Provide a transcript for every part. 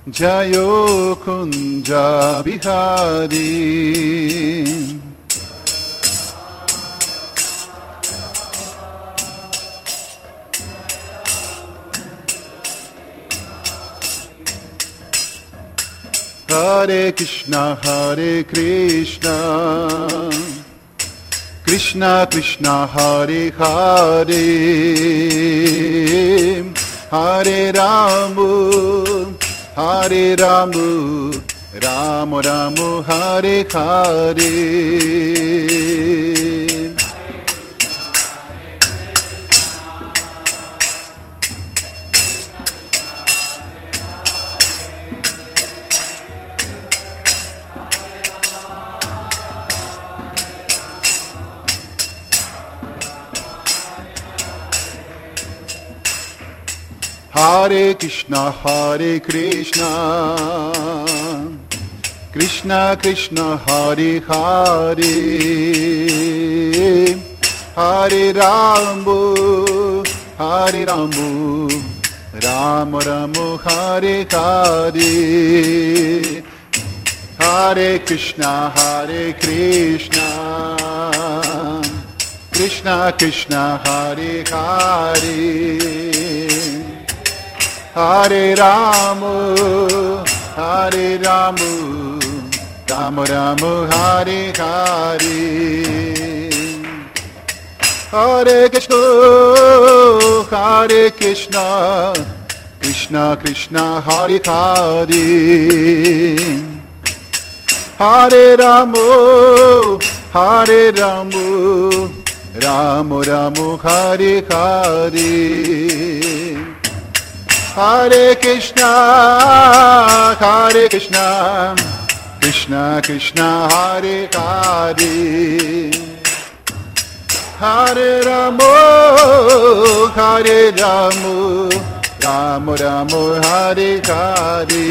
Jayo Kunja Bihari. Hare Krishna, Hare Krishna, Krishna Krishna, Hare Hare, Hare Ramu, Hare Ramu, Ramu Ramu, Hare Hare. Hare Krishna, Hare Krishna, Krishna Krishna, Hare Hare, Hare Ramu, Hare Ramu, Ramu Ramu, Hare Hare. Hare Krishna, Hare Krishna, Krishna Krishna, Hare Hare, Hare Ramu, Hare Ramu, Ramu Ramu, Hare Hare. Hare Krishna, Hare Krishna, Krishna Krishna, Hare Hare, Hare Ramu, Hare Ramu, Ramu Ramu, Hare Hare. Hare Krishna, Hare Krishna, Krishna Krishna, Hare Hare, Hare Ramu, Hare Ramu, Ramu Ramu, Hare Hare.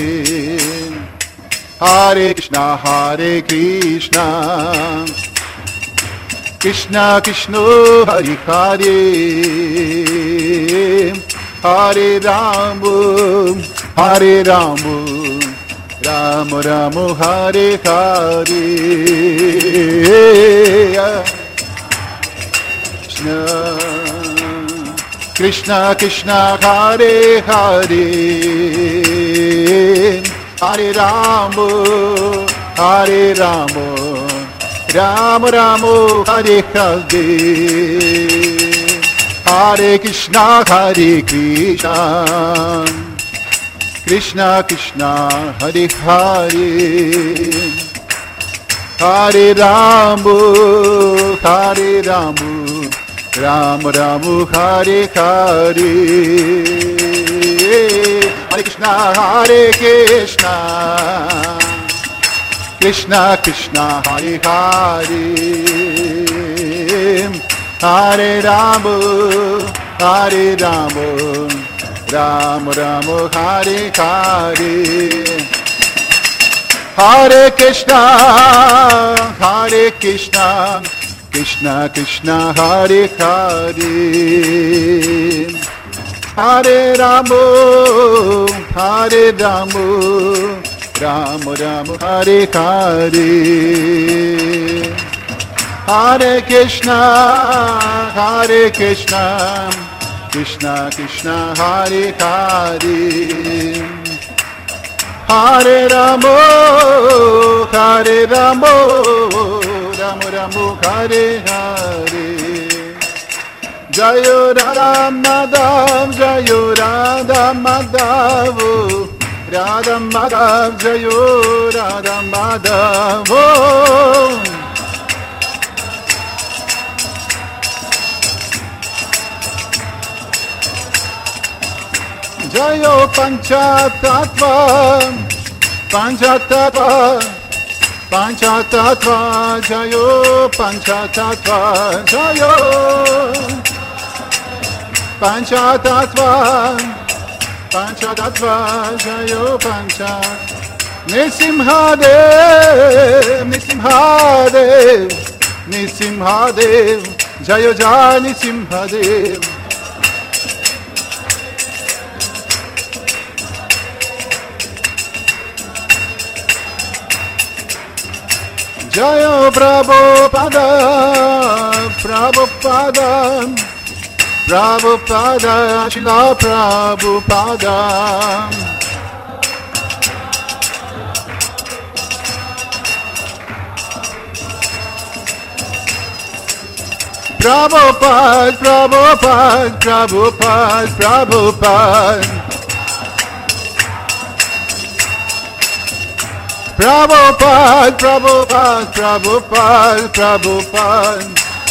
Hare Krishna, Hare Krishna, Krishna Krishna, Hare Hare, Hare Ramu, Hare Ramu, Ramu Ramu, Hare Hare. Krishna Krishna, Hare Hare, Hare Ramu, Hare Ramu, Ramu Ramu, Hare Hare. Hare Krishna, Hare Krishna, Krishna Krishna, Hare Hare, Hare Ramu, Hare Ramu, Ramu Ramu, Hare Hare. Hare Krishna, Hare Krishna, Krishna Krishna, Hare Hare, Hare Ramu, Hare Ramu, Ramu Ramu, Hare Hare. Hare Krishna, Hare Krishna, Krishna Krishna, Hare Hare, Hare Ramu, Hare Ramu, Ramu Ramu, Hare Hare. Hare Krishna, Hare Krishna, Krishna Krishna, Hare Hare, Hare Ramu, Hare Ramu, Ramu Ramu, Hare Hare. Jayo Radha Madhav, Jayo Radha Madhav, Radha Madhav, Jayo Radha Madhav. Jayo Panchatattva, Panchatattva, Panchatattva, Jayo Panchatattva, Jayo Panchatattva, Panchatattva, Jayo Panchatattva. Nisimhadev, Nisimhadev, Nisimhadev, Jayo Jai Nisimhadev. Jayo Prabhupada, Prabhupada, Prabhupada, Srila Prabhupada. Prabhupada, Prabhupada, Prabhupada, Prabhupada. Prabhupada, Prabhupada, Prabhupada, Prabhupada.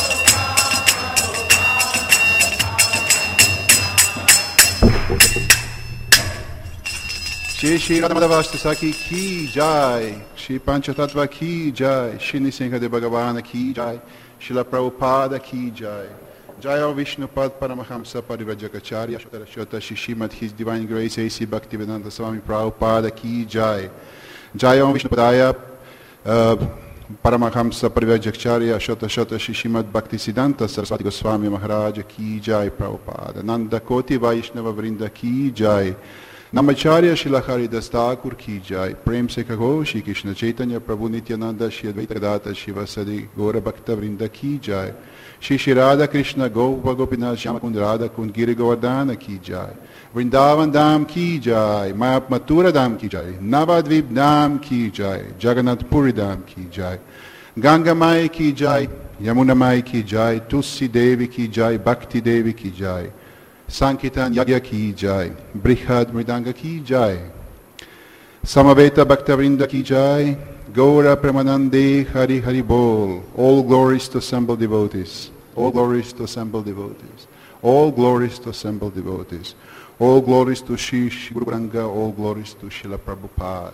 Shri Radhavasta Saki ki jai, Shri Panchatattva ki jai, Shri Nisingha Bhagavana ki jai, Srila Prabhupada ki jai. Jaya Vishnupad Paramahamsa Parivrajacharya Shota Shishimat His Divine Grace A.C. Bhaktivedanta Swami Prabhupada ki jai. Jaya Vishnupadaya Paramahamsa Parivrajacharya Shota Shishimat Bhaktisiddhanta Saraswati Goswami Maharaja ki jai Prabhupada. Nanda Koti Vaishnava Vrinda ki jai. Namacharya Srila Haridas Thakur ki jai. Prem se kaho Shri Krishna Chaitanya Prabhu Nityananda Shri Advaita Gadata Shiva Sadi Gaura Bhakta Vrinda ki jai. Shri Shri Radha Krishna Gopa Gopinath Shyamakund Radha Kund Giri Govardhana ki jai. Vrindavan Dham ki jai. Mathura Dham ki jai. Navadvip Dham ki jai. Jagannath Puri Dham ki jai. Ganga Mai ki jai. Yamuna Mai ki jai. Tulsi Devi ki jai. Bhakti Devi ki jai. Sankirtan Yagya ki jai, Brihad Mridanga ki jai, Samaveta Bhaktavrinda ki jai, Gaura Premanande Hari Hari Bol. All glories to assembled devotees. All glories to assembled devotees. All glories to assembled devotees. All glories to Shri Guru Varanga. All glories to Srila Prabhupada.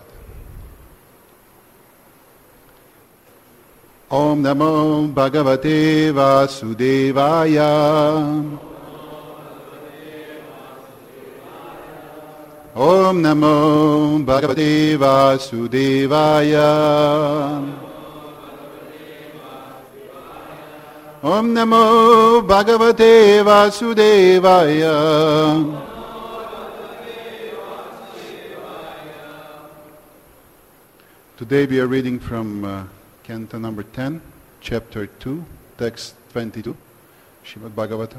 Om Namo Bhagavate Vasudevaya. Om Namo Bhagavate Vasudevaya. Om Namo Bhagavate Vasudevaya. Today we are reading from Canto number 10, chapter 2, text 22, Srimad Bhagavata.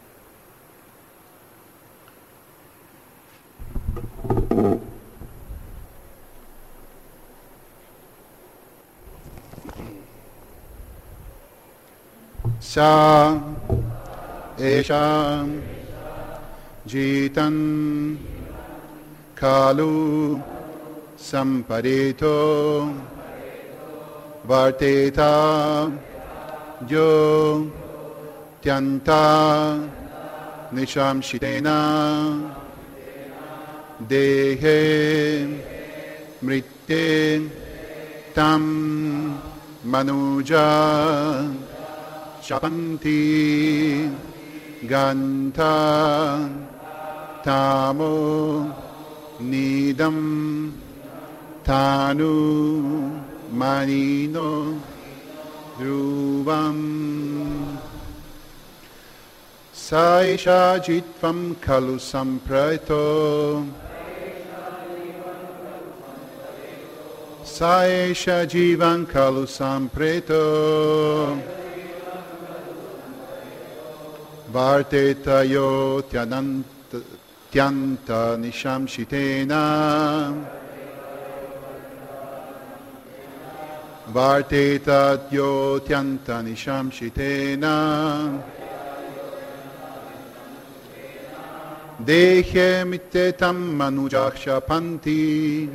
Sa Esham Jitan Kalu Sampareto Varteta Jo Tyanta Nisham Shitena Dehe Mritte Tam Manuja Shapanti Ganta Tamo Nidam Tanu Manino Dhruvam Saisha Jitvam Kalu Samprato Saisha Jivan Kalu Sampreto Varteta Yo Tyanta Nisham Shitena Varteta Yo Tyanta Nisham Shitena Dehe Mittetam Manujaksha Panti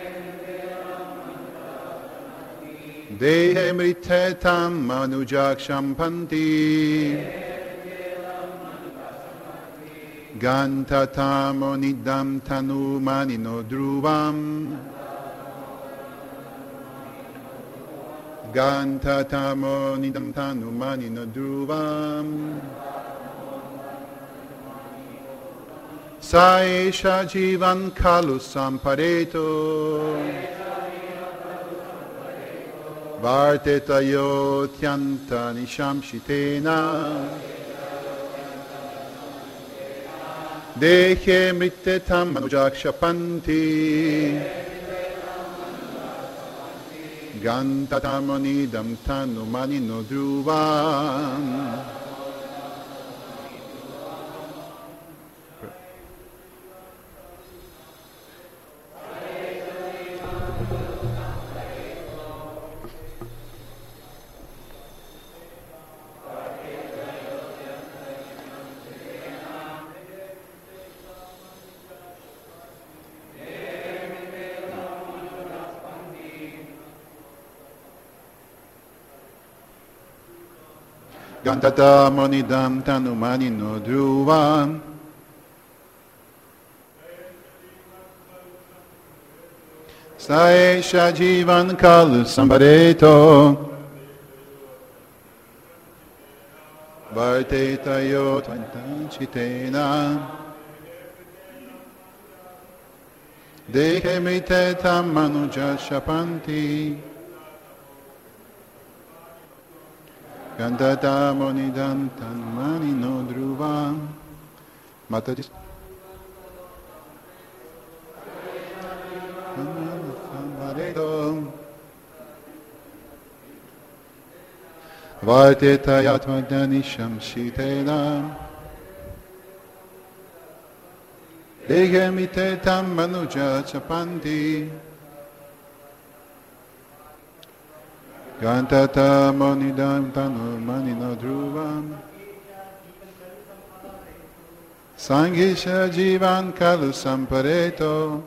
Dehe Mittetam Manujaksham Panti Gantatamo Nidam Tanu Manino Dhruvam Gantatamo Nidam Tanu Manino Dhruvam Saisha Jivan Kalu Sampareto Varteta Yo Tyanta Nisham Shitena Dehe Mrittetam Manujaksha Panti Gantatamani tanu mani no dhruvam. Gantata monidam tanumani no dhruvam. Saesha jivan kalu sambareto. Varteta yo tvantanchitena. Dehe mitetam manuja shapanti. Gandata monidam tanmani no dhruvam. Mataji. Varteta yatmadani shamshitena. Degemitetam manuja chapanti. Gantata monidam tanu manino dhruvam. Sangisha jivan kalu sampareto.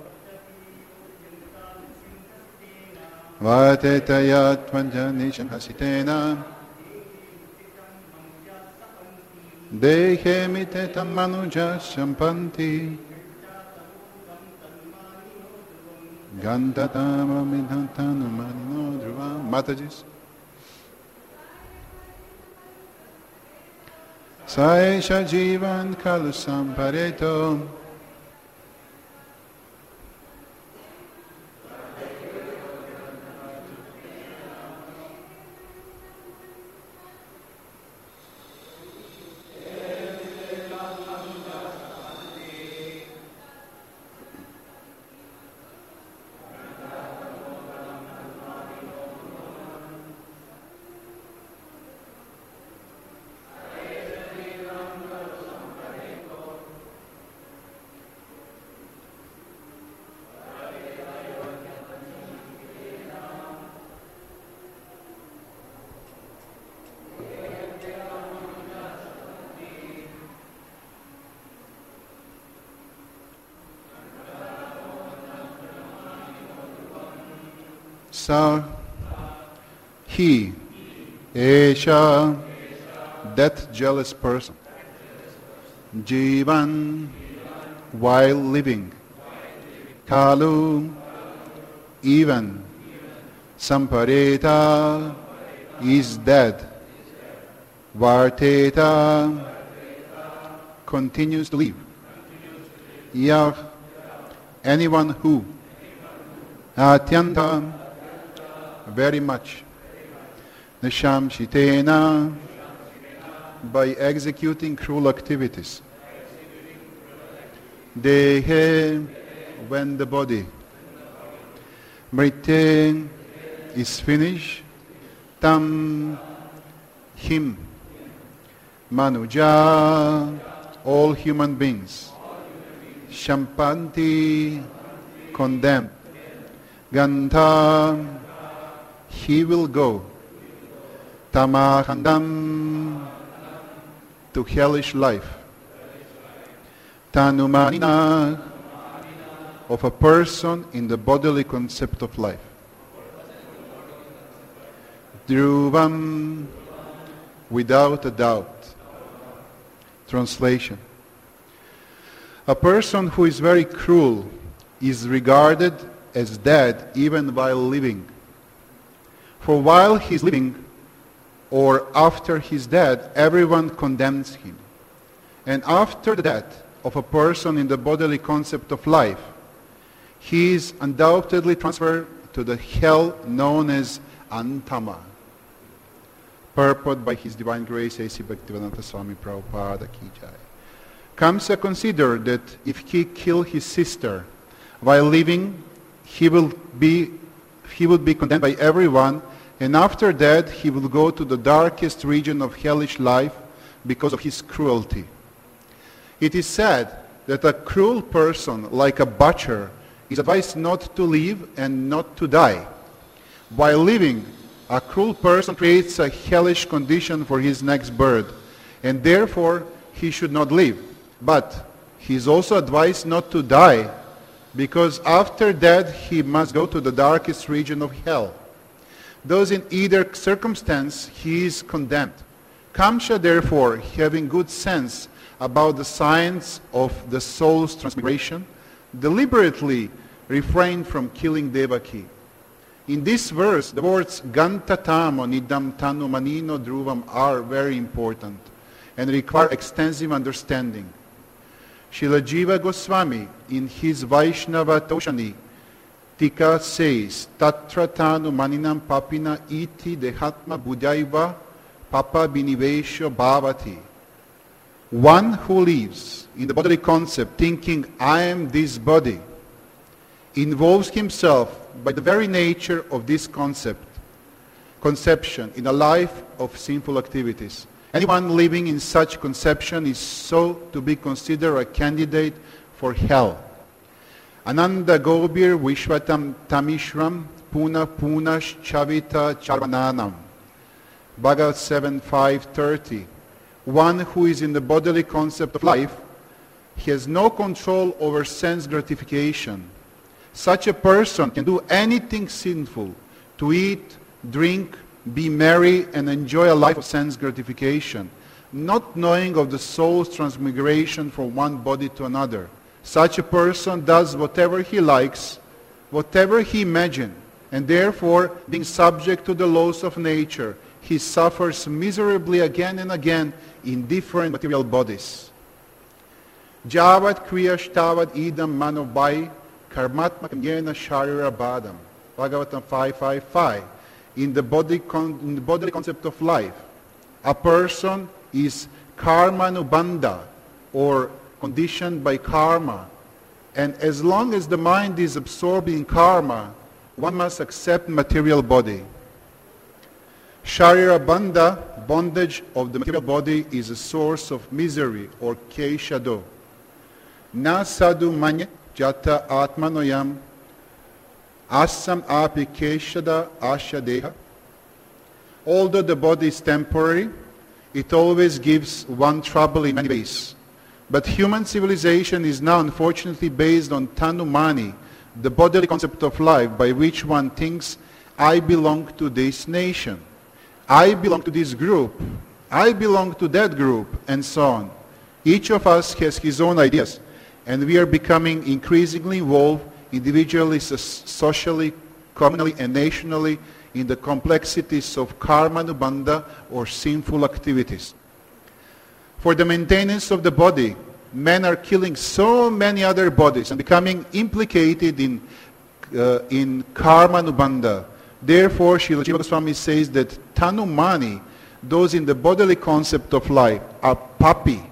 Varteta yatvanjanisham hasitena. Dehe mitetam manuja shampanti. Gandhatama midhantanu manino dhruvam. Matajis. Saesha jivan kalu sampareto. So, he, Esha, that jealous person, Jivan, while living, Kalu, even, Sampareta, is dead, Varteta, continues to live, Yah, anyone who, Atyanta, very much, Nisham Shitena, by executing cruel activities, Dehe, when the body, Mrite, is finished, Tam, him, Manuja, all human beings, Shampanti, condemned, Ganta, he will go, Tamahandam, to hellish life, Tanumanina, of a person in the bodily concept of life, Dhruvam, without a doubt. Translation. A person who is very cruel is regarded as dead even while living. For while he is living, or after he is dead, everyone condemns him. And after the death of a person in the bodily concept of life, he is undoubtedly transferred to the hell known as Antama. Purport by His Divine Grace A.C. Bhaktivedanta Swami Prabhupada Ki Jai. Kamsa considered that if he kill his sister while living, he will be he would be condemned by everyone, and after that he will go to the darkest region of hellish life because of his cruelty. It is said that a cruel person, like a butcher, is advised not to live and not to die. While living, a cruel person creates a hellish condition for his next birth, and therefore he should not live. But he is also advised not to die, because after that he must go to the darkest region of hell. Thus in either circumstance he is condemned. Kamsa, therefore, having good sense about the signs of the soul's transmigration, deliberately refrained from killing Devaki. In this verse, the words Gantatamo Nidam Tanu Manino Dhruvam are very important and require extensive understanding. Srila Jiva Goswami, in his Vaishnava Toshani, Tika says, Tatra Tanu Maninam Papina Iti Dehatma Buddhaiva Papa Binivesha Bhavati. One who lives in the bodily concept, thinking, I am this body, involves himself by the very nature of this conception in a life of sinful activities. Anyone living in such conception is so to be considered a candidate for hell. Ananda Gobir Vishwatam Tamishram Puna Punash Chavita Charvananam. Bhagavad 7:530. One who is in the bodily concept of life, he has no control over sense gratification. Such a person can do anything sinful, to eat, drink, be merry, and enjoy a life of sense gratification, not knowing of the soul's transmigration from one body to another. Such a person does whatever he likes, whatever he imagines, and therefore, being subject to the laws of nature, he suffers miserably again and again in different material bodies. Javat kriyashtavad idam manovai karmatmakam yena sharira badam. Bhagavatam 5:5:5. In the bodily concept of life, a person is karmanubandha, or conditioned by karma. And as long as the mind is absorbed in karma, one must accept material body. Sharira bandha, bondage of the material body, is a source of misery, or keshado. Na sadhu manye jata atmanoyam asam api keshada ashadeha. Although the body is temporary, it always gives one trouble in many ways. But human civilization is now unfortunately based on tanumani, the bodily concept of life, by which one thinks, I belong to this nation, I belong to this group, I belong to that group, and so on. Each of us has his own ideas, and we are becoming increasingly involved individually, socially, communally, and nationally in the complexities of karmanubandha, or sinful activities. For the maintenance of the body, men are killing so many other bodies and becoming implicated in karmanubandha. Therefore, Srila Jiva Goswami says that tanumani, those in the bodily concept of life, are papi,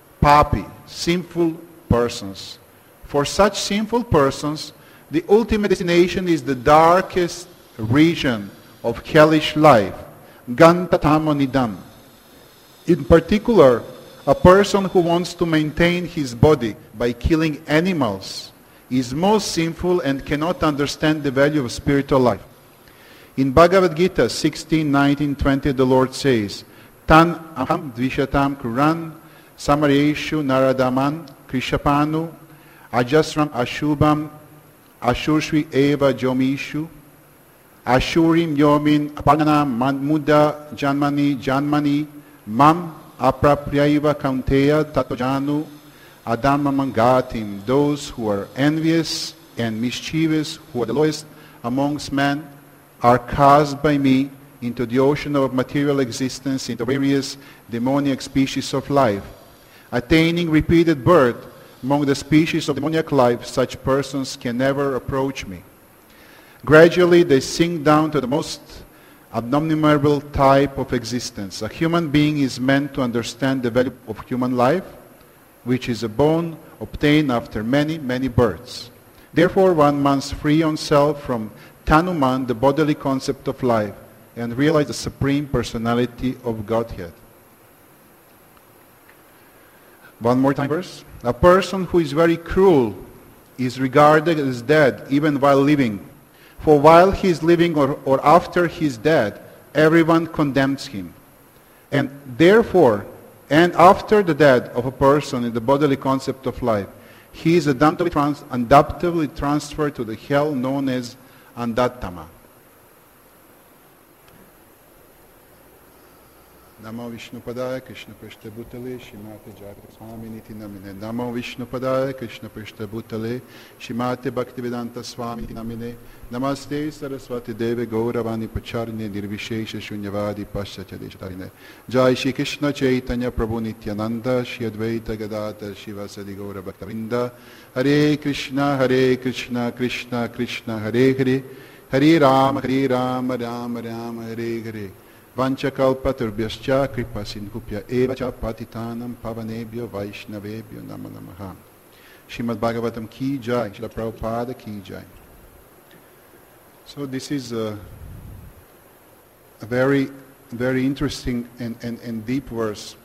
sinful persons. For such sinful persons, the ultimate destination is the darkest region of hellish life, Gantatammonidam. In particular, a person who wants to maintain his body by killing animals is most sinful and cannot understand the value of spiritual life. In Bhagavad Gita 16:19-20, the Lord says, Tan aham dvishatam kuran samareshu naradaman krishapanu ajasram ashubam ashurshvi eva jomishu ashurim yomin apanana muda janmani mam apraprayaiva kaunteya tatojanu adamamangatim. Those who are envious and mischievous, who are the lowest amongst men, are cast by me into the ocean of material existence, into various demoniac species of life. Attaining repeated birth among the species of demoniac life, such persons can never approach me. Gradually they sink down to the most abnormal type of existence. A human being is meant to understand the value of human life, which is a bone obtained after many, many births. Therefore, one must free oneself from Tanuman, the bodily concept of life, and realize the supreme personality of Godhead. One more time verse. A person who is very cruel is regarded as dead even while living. For while he is living or after he is dead, everyone condemns him. And therefore, and after the death of a person in the bodily concept of life, he is undoubtedly transferred to the hell known as Andattama. Namo Vishnupadaya Krishna Prishta Bhutale Shrimate Jagata Swaminiti Namine. Namo Vishnupadaya Krishna Prishta Bhutale Shrimate Bhaktivedanta Swaminiti Namine. Namaste Saraswati Deve Gauravani Pacharine Nirvishesha Shunyavadi Paschatya Deshatarine. Jai Shri Krishna Chaitanya Prabhu Nityananda Shri Advaita Gadata Shivasadi Gaura Bhaktavinda. Hare Krishna Krishna Krishna Hare Hare. Hare Rama Rama Rama Hare Hare. Vanchakalpaturbhyascha kripa sindhupya evacha patitanam pavanebhyo vaishnavebhyo namo namaha. Srimad Bhagavatam ki jai, Srila Prabhupada ki jai. So this is a very, very interesting and deep verse,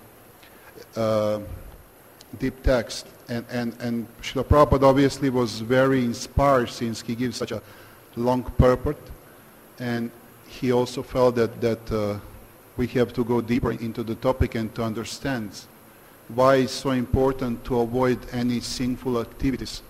deep text. And Srila Prabhupada obviously was very inspired since he gives such a long purport. And he also felt that we have to go deeper into the topic and to understand why it's so important to avoid any sinful activities.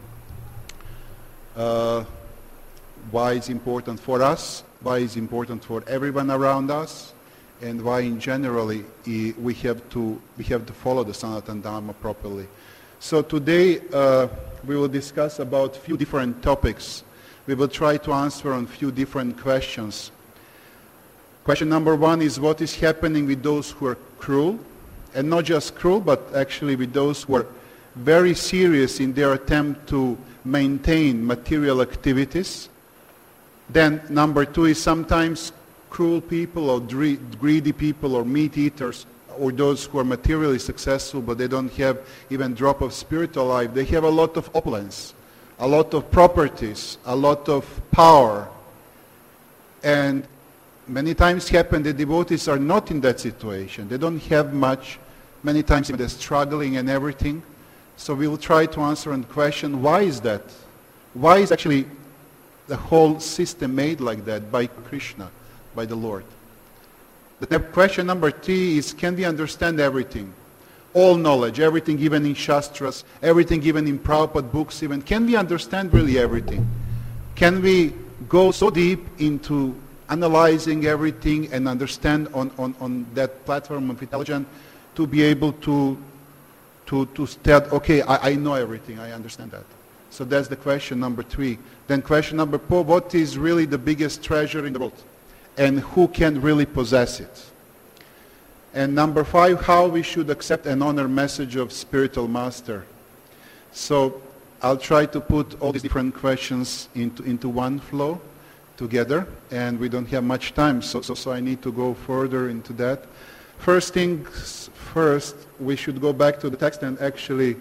Why it's important for us, why it's important for everyone around us, and why in generally we have to follow the Sanatana Dharma properly. So today we will discuss about a few different topics. We will try to answer on a few different questions. Question number one is what is happening with those who are cruel, and not just cruel, but actually with those who are very serious in their attempt to maintain material activities. Then number two is sometimes cruel people or greedy people or meat eaters, or those who are materially successful but they don't have even a drop of spiritual life. They have a lot of opulence, a lot of properties, a lot of power. And many times happen the devotees are not in that situation. They don't have much. Many times they're struggling and everything. So we'll try to answer the question, why is that? Why is actually the whole system made like that by Krishna, by the Lord? The question number three is, can we understand everything? All knowledge, everything given in Shastras, everything given in Prabhupada books even. Can we understand really everything? Can we go so deep into analyzing everything and understand on that platform of intelligence to be able to state, okay, I know everything, I understand that. So that's the question number three. Then question number four, what is really the biggest treasure in the world? And who can really possess it? And number five, how we should accept and honor message of spiritual master. So I'll try to put all these different questions into one flow together, and we don't have much time, so I need to go further into that. First things first, we should go back to the text and actually,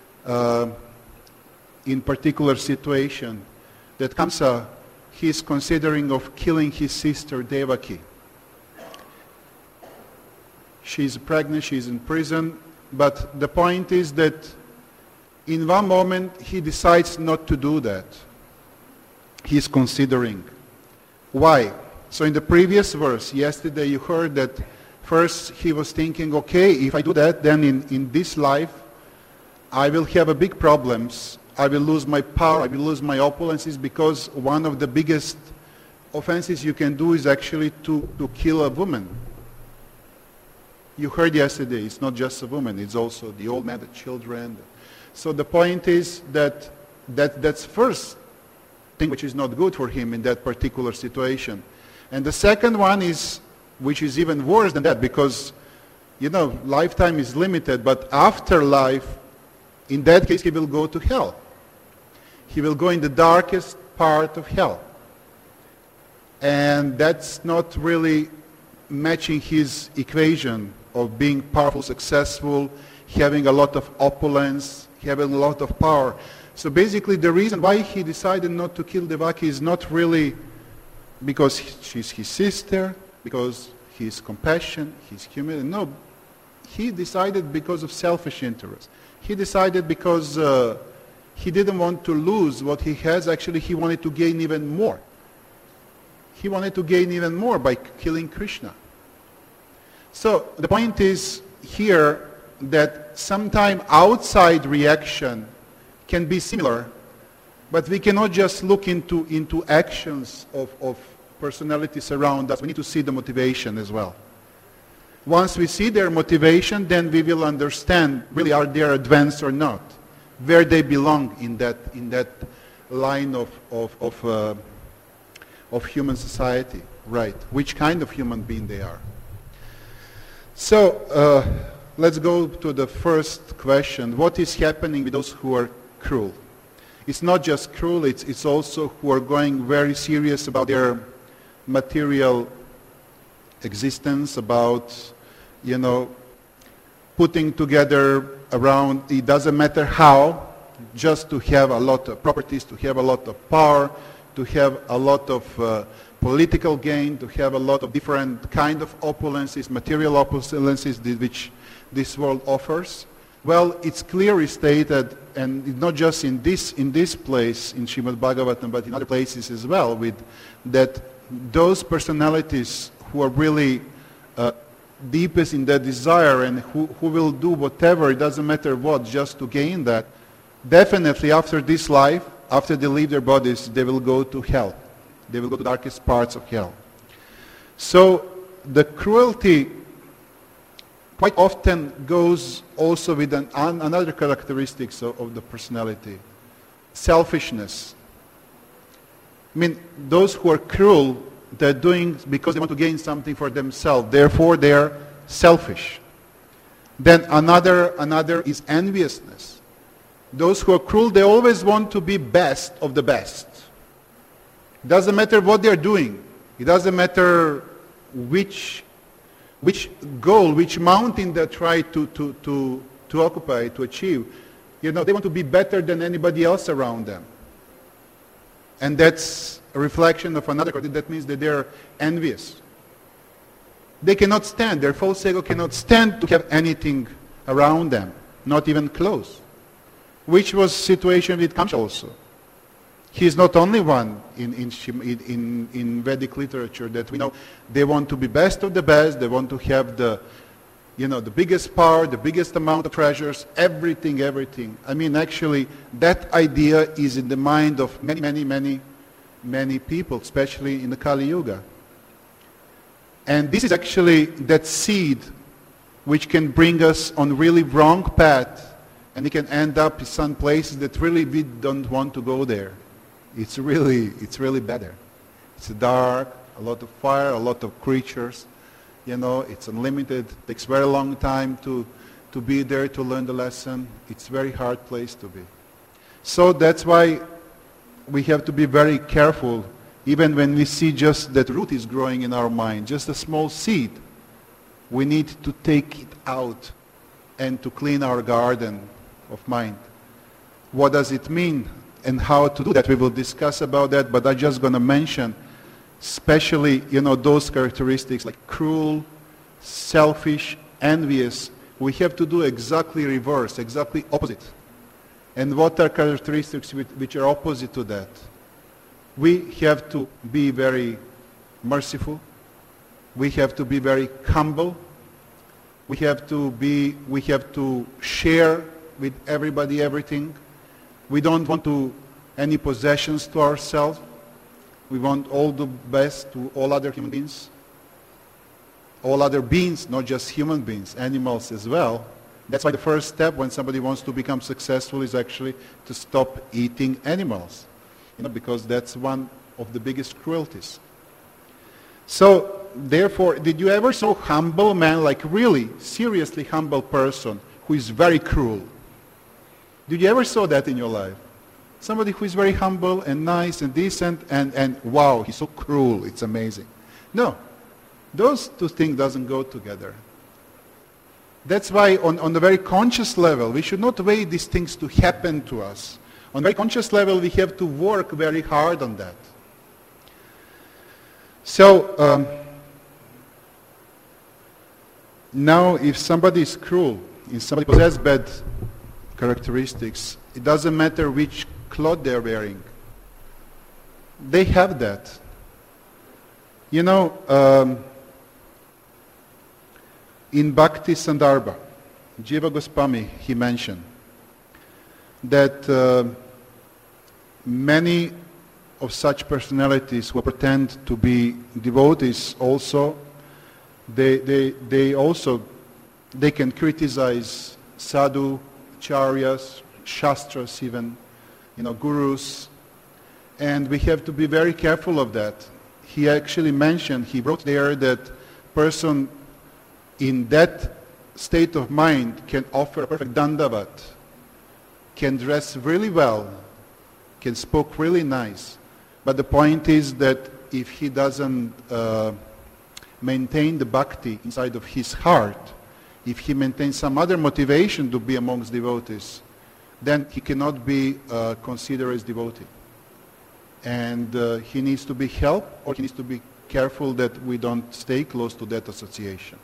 in particular situation, that Kamsa, he's considering of killing his sister Devaki. She's pregnant, she's in prison, but the point is that in one moment he decides not to do that. He's considering. Why? So in the previous verse, yesterday you heard that first he was thinking, okay, if I do that, then in this life I will have a big problems. I will lose my power, I will lose my opulences, because one of the biggest offenses you can do is actually to kill a woman. You heard yesterday, it's not just a woman, it's also the old man, the children. So the point is that's first thing which is not good for him in that particular situation. And the second one is, which is even worse than that, because, you know, lifetime is limited, but after life, in that case, he will go to hell. He will go in the darkest part of hell. And that's not really matching his equation of being powerful, successful, having a lot of opulence, having a lot of power. So basically the reason why he decided not to kill Devaki is not really because she's his sister, because he's compassion, he's human. No, he decided because of selfish interest. He decided because he didn't want to lose what he has. Actually, he wanted to gain even more. He wanted to gain even more by killing Krishna. So the point is here that sometimes outside reaction can be similar, but we cannot just look into actions of personalities around us. We need to see the motivation as well. Once we see their motivation, then we will understand really are they advanced or not, where they belong in that line of human society, right? Which kind of human being they are. So let's go to the first question. What is happening with those who are cruel? It's not just cruel, it's also who are going very serious about their material existence, about, putting together around, it doesn't matter how, just to have a lot of properties, to have a lot of power, to have a lot of political gain, to have a lot of different kind of opulences, material opulences which this world offers. Well, it's clearly stated, and not just in this place, in Srimad Bhagavatam, but in other places as well, that those personalities who are really deepest in their desire and who will do whatever, it doesn't matter what, just to gain that, definitely after this life, after they leave their bodies, they will go to hell. They will go to the darkest parts of hell. So the cruelty quite often goes also with another characteristics of the personality, selfishness. I mean, those who are cruel, they're doing because they want to gain something for themselves. Therefore, they're selfish. Then another is enviousness. Those who are cruel, they always want to be best of the best. It doesn't matter what they're doing. It doesn't matter which goal, which mountain they try to occupy, to achieve. They want to be better than anybody else around them. And that's a reflection of another quality. That means that they're envious. They cannot stand, their false ego cannot stand to have anything around them, not even close. Which was the situation with Kamsa also. He is not only one in Vedic literature that we know. They want to be best of the best. They want to have the biggest power, the biggest amount of treasures, everything. I mean, actually, that idea is in the mind of many people, especially in the Kali Yuga. And this is actually that seed which can bring us on really wrong path, and it can end up in some places that really we don't want to go there. It's really better. It's dark, a lot of fire, a lot of creatures. It's unlimited. It takes very long time to be there to learn the lesson. It's a very hard place to be. So that's why we have to be very careful, even when we see just that root is growing in our mind, just a small seed. We need to take it out and to clean our garden of mind. What does it mean and how to do that? We will discuss about that, but I'm just going to mention especially, those characteristics like cruel, selfish, envious. We have to do exactly reverse, exactly opposite. And what are characteristics which are opposite to that? We have to be very merciful. We have to be very humble. We have to share with everybody everything. We don't want any possessions to ourselves. We want all the best to all other human beings. All other beings, not just human beings, animals as well. That's why the first step when somebody wants to become successful is actually to stop eating animals. Because that's one of the biggest cruelties. So, therefore, did you ever saw a humble man, like really, seriously humble person, who is very cruel? Did you ever saw that in your life? Somebody who is very humble and nice and decent and wow, he's so cruel, it's amazing. No, those two things doesn't go together. That's why on the very conscious level, we should not wait these things to happen to us, On a very conscious level, we have to work very hard on that. So, now if somebody is cruel, if somebody possesses bad characteristics, it doesn't matter which cloth they're wearing. They have that. You know, in Bhakti Sandarbha, Jiva Goswami, he mentioned that many of such personalities who pretend to be devotees also, they can criticize sadhu, acharyas, shastras even, you know, gurus, and we have to be very careful of that. He actually mentioned, he wrote there that person in that state of mind can offer a perfect dandavat, can dress really well, can speak really nice, but the point is that if he doesn't maintain the bhakti inside of his heart, if he maintains some other motivation to be amongst devotees, then he cannot be considered as devotee. And he needs to be helped, or he needs to be careful that we don't stay close to that association.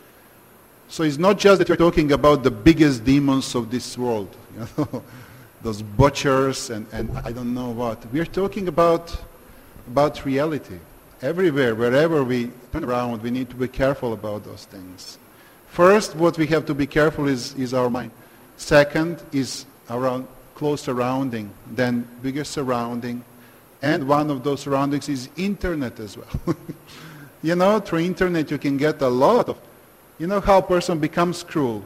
So it's not just that we're talking about the biggest demons of this world, you know, those butchers and I don't know what. We're talking about reality. Everywhere, wherever we turn around, we need to be careful about those things. First, what we have to be careful is our mind. Second is around close surrounding, then bigger surrounding, and one of those surroundings is internet as well. You know, through internet you can get a lot of, you know how a person becomes cruel.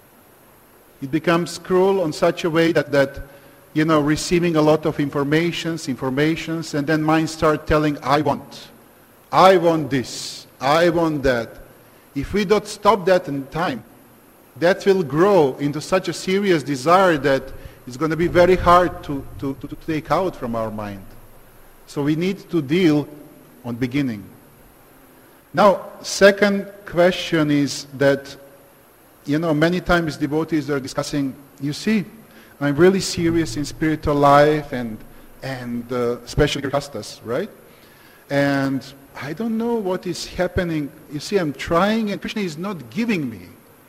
It becomes cruel in such a way that you know, receiving a lot of informations, and then mind start telling, I want this, I want that. If we don't stop that in time, that will grow into such a serious desire that it's going to be very hard to take out from our mind. So we need to deal on beginning. Now, second question is that, you know, many times devotees are discussing, you see, I'm really serious in spiritual life and especially grihastas, right? And I don't know what is happening. You see, I'm trying and Krishna is not giving me.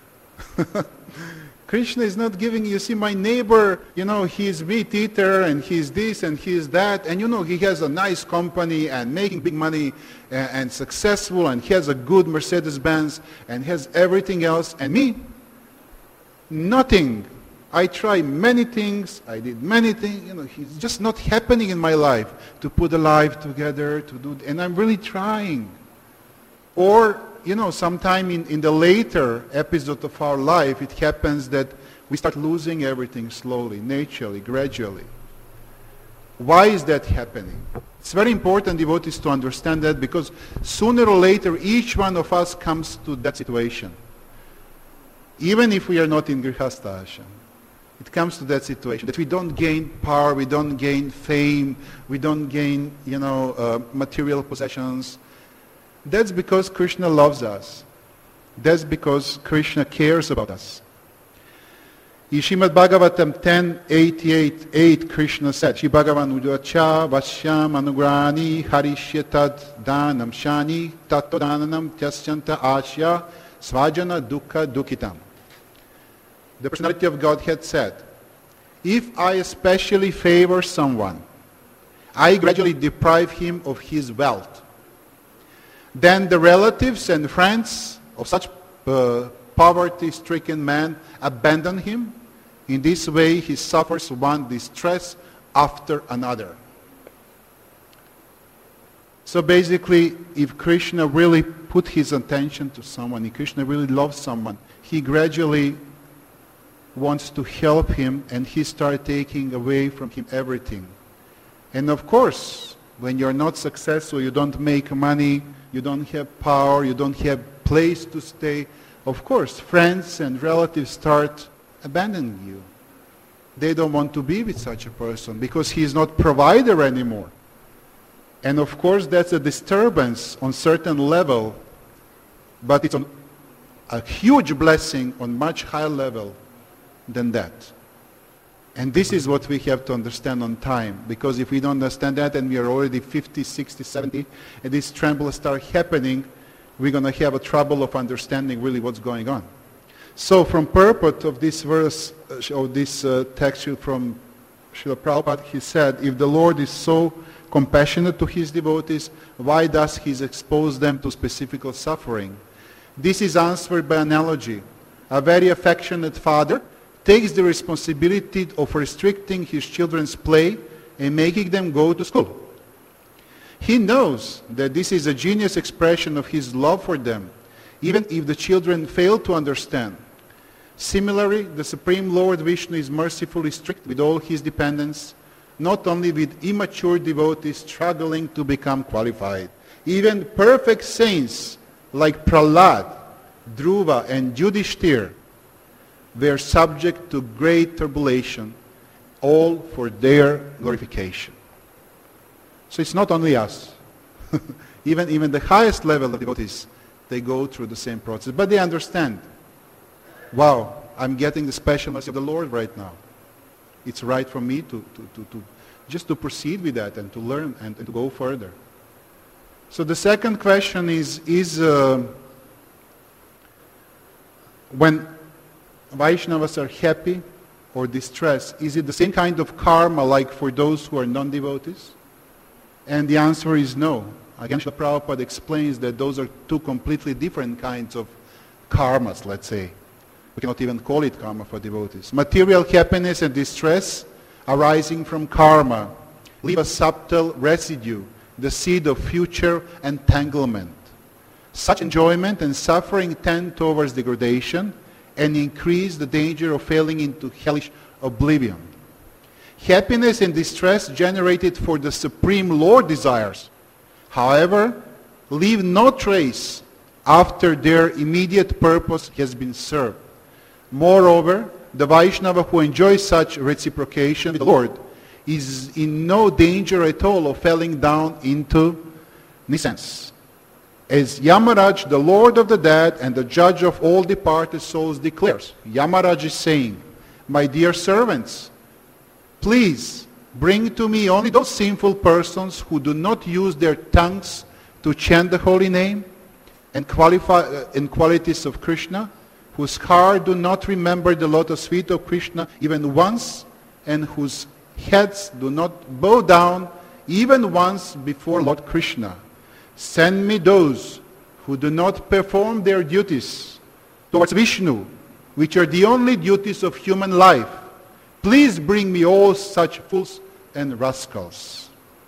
Krishna is not giving, you see, my neighbor, you know, he's meat eater and he's this and he's that, and you know, he has a nice company and making big money and successful, and he has a good Mercedes-Benz and has everything else, and me, nothing. I tried many things, I did many things, you know, it's just not happening in my life to put a life together, to do, and I'm really trying. Or, you know, sometime in the later episode of our life, it happens that we start losing everything slowly, naturally, gradually. Why is that happening? It's very important, devotees, to understand that, because sooner or later, each one of us comes to that situation. Even if we are not in Grihastha ashram, it comes to that situation, that we don't gain power, we don't gain fame, we don't gain, you know, material possessions. That's because Krishna loves us. That's because Krishna cares about us. In Srimad Bhagavatam 10:88, Krishna said, Shri Bhagavan Udacha Vashyam Anugrani Harishyatad Danam Shani Tato Dananam Tyasyanta Asya Svajana Dukkha Dukhitam. The personality of God had said, if I especially favor someone, I gradually deprive him of his wealth. Then the relatives and friends of such poverty-stricken man abandon him. In this way, he suffers one distress after another. So basically, if Krishna really put his attention to someone, if Krishna really loves someone, he gradually wants to help him, and he starts taking away from him everything. And of course, when you're not successful, you don't make money, you don't have power, you don't have place to stay, of course, friends and relatives start abandoning you. They don't want to be with such a person because he is not provider anymore. And of course, that's a disturbance on certain level, but it's a huge blessing on much higher level than that. And this is what we have to understand on time, because if we don't understand that and we are already 50, 60, 70, and these trembles start happening, we're going to have a trouble of understanding really what's going on. So from purport of this verse, of this text from Srila Prabhupada, he said, if the Lord is so compassionate to his devotees, why does he expose them to specific suffering? This is answered by analogy. A very affectionate father takes the responsibility of restricting his children's play and making them go to school. He knows that this is a genius expression of his love for them, even if the children fail to understand. Similarly, the Supreme Lord Vishnu is mercifully strict with all his dependents, not only with immature devotees struggling to become qualified. Even perfect saints like Prahlad, Dhruva, and Yudhishthir were subject to great tribulation, all for their glorification. So it's not only us. even the highest level of devotees, they go through the same process. But they understand, wow, I'm getting the special mercy of the Lord right now. It's right for me to just to proceed with that and to learn and to go further. So the second question is when Vaishnavas are happy or distressed, is it the same kind of karma like for those who are non-devotees? And the answer is no. Again, Srila Prabhupada explains that those are two completely different kinds of karmas, let's say. We cannot even call it karma for devotees. Material happiness and distress arising from karma leave a subtle residue, the seed of future entanglement. Such enjoyment and suffering tend towards degradation and increase the danger of falling into hellish oblivion. Happiness and distress generated for the Supreme Lord desires, however, leave no trace after their immediate purpose has been served. Moreover, the Vaishnava who enjoys such reciprocation with the Lord is in no danger at all of falling down into nescience. As Yamaraj, the Lord of the dead and the judge of all departed souls, declares, Yamaraj is saying, my dear servants, please bring to me only those sinful persons who do not use their tongues to chant the holy name and qualities of Krishna, whose heart do not remember the lotus feet of Krishna even once, and whose heads do not bow down even once before Lord Krishna. Send me those who do not perform their duties towards Vishnu, which are the only duties of human life. Please bring me all such fools and rascals.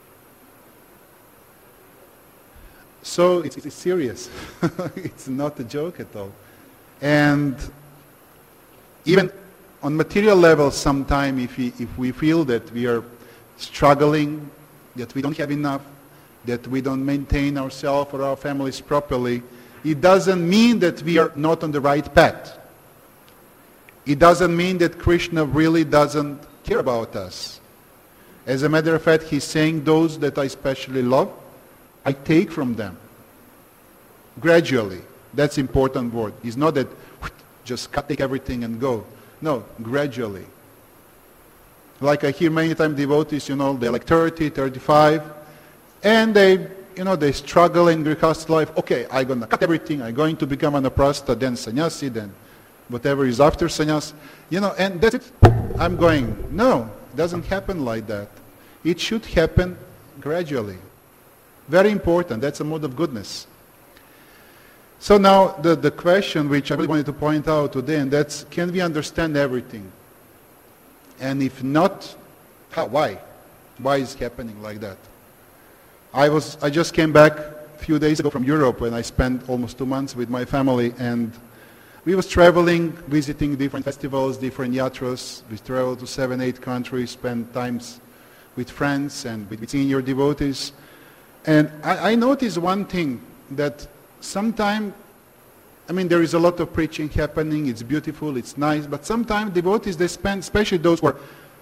So it's serious. It's not a joke at all. And even on material level, sometime if we feel that we are struggling, that we don't have enough, that we don't maintain ourselves or our families properly, it doesn't mean that we are not on the right path. It doesn't mean that Krishna really doesn't care about us. As a matter of fact, he's saying those that I especially love, I take from them. Gradually. That's important word. It's not that just take everything and go. No, gradually. Like I hear many times devotees, they're like 30, 35, and they struggle in Grihastha life. Okay, I'm going to cut everything. I'm going to become anaprastha, then sannyasi, then whatever is after sannyas. And that's it. I'm going. No, it doesn't happen like that. It should happen gradually. Very important. That's a mode of goodness. So now the question which I really wanted to point out today, and that's, can we understand everything? And if not, how? Why? Why is it happening like that? I just came back a few days ago from Europe, and I spent almost 2 months with my family, and we was traveling, visiting different festivals, different yatras. We traveled to 7, 8 countries, spent times with friends and with senior devotees. And I noticed one thing, that sometimes, there is a lot of preaching happening, it's beautiful, it's nice, but sometimes devotees, they spend, especially those who are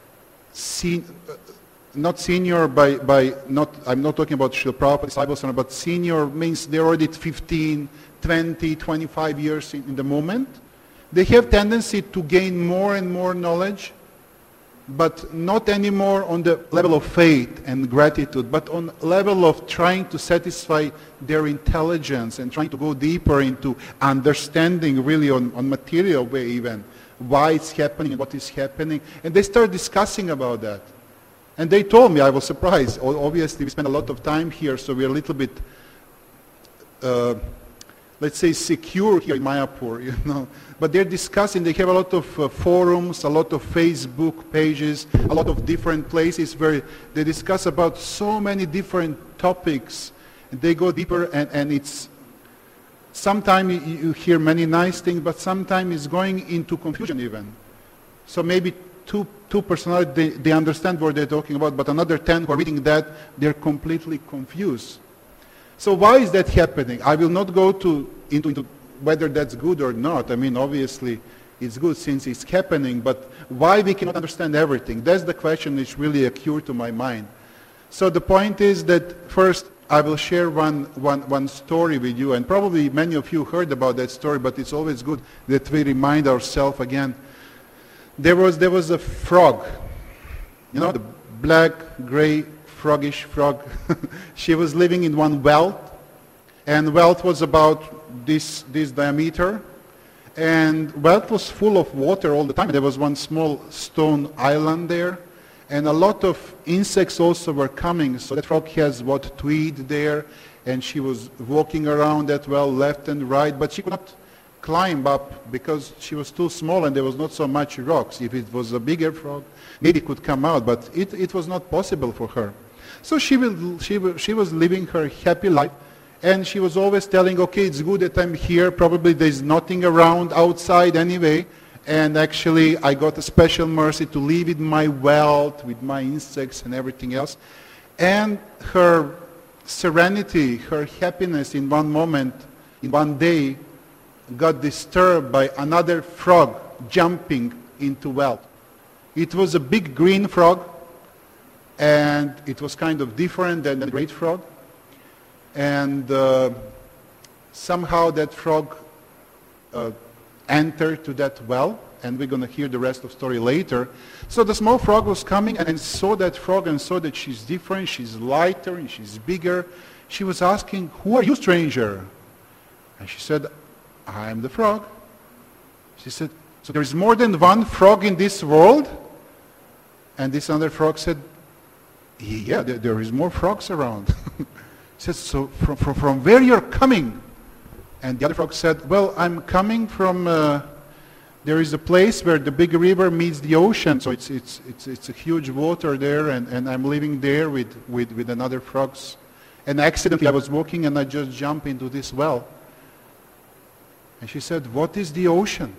not senior I'm not talking about Srila Prabhupada disciples, but senior means they're already 15, 20, 25 years in the moment. They have tendency to gain more and more knowledge, but not anymore on the level of faith and gratitude, but on level of trying to satisfy their intelligence and trying to go deeper into understanding really on material way even, why it's happening and what is happening. And they start discussing about that. And they told me, I was surprised. Obviously, we spend a lot of time here, so we're a little bit, let's say, secure here in Mayapur, you know. But they're discussing, they have a lot of forums, a lot of Facebook pages, a lot of different places where they discuss about so many different topics. And they go deeper, and it's, sometimes you hear many nice things, but sometimes it's going into confusion even. So maybe two personalities, they understand what they're talking about, but another 10 who are reading that, they're completely confused. So why is that happening? I will not go into whether that's good or not. I mean, obviously, it's good since it's happening, but why we cannot understand everything? That's the question which really occurred to my mind. So the point is that first, I will share one story with you, and probably many of you heard about that story, but it's always good that we remind ourselves again. There was a frog, you know, the black, gray, froggish frog. She was living in one well, and well was about this diameter, and well was full of water all the time. There was one small stone island there, and a lot of insects also were coming. So that frog has to eat there, and she was walking around that well left and right, but she could not climb up because she was too small and there was not so much rocks. If it was a bigger frog, maybe it could come out, but it was not possible for her. So she was living her happy life, and she was always telling, okay, it's good that I'm here, probably there's nothing around outside anyway, and actually I got a special mercy to live with my wealth, with my insects and everything else. And her serenity, her happiness in one moment, in one day, got disturbed by another frog jumping into well. It was a big green frog, and it was kind of different than the great frog. And somehow that frog entered to that well, and we're going to hear the rest of the story later. So the small frog was coming and saw that frog and saw that she's different, she's lighter and she's bigger. She was asking, who are you, stranger? And she said, I am the frog. She said, so there is more than one frog in this world? And this other frog said, yeah, there is more frogs around. He said, so from where you're coming? And the other frog said, well, I'm coming from, there is a place where the big river meets the ocean, so it's a huge water there, and I'm living there with another frogs. And accidentally I was walking and I just jumped into this well. And she said, what is the ocean?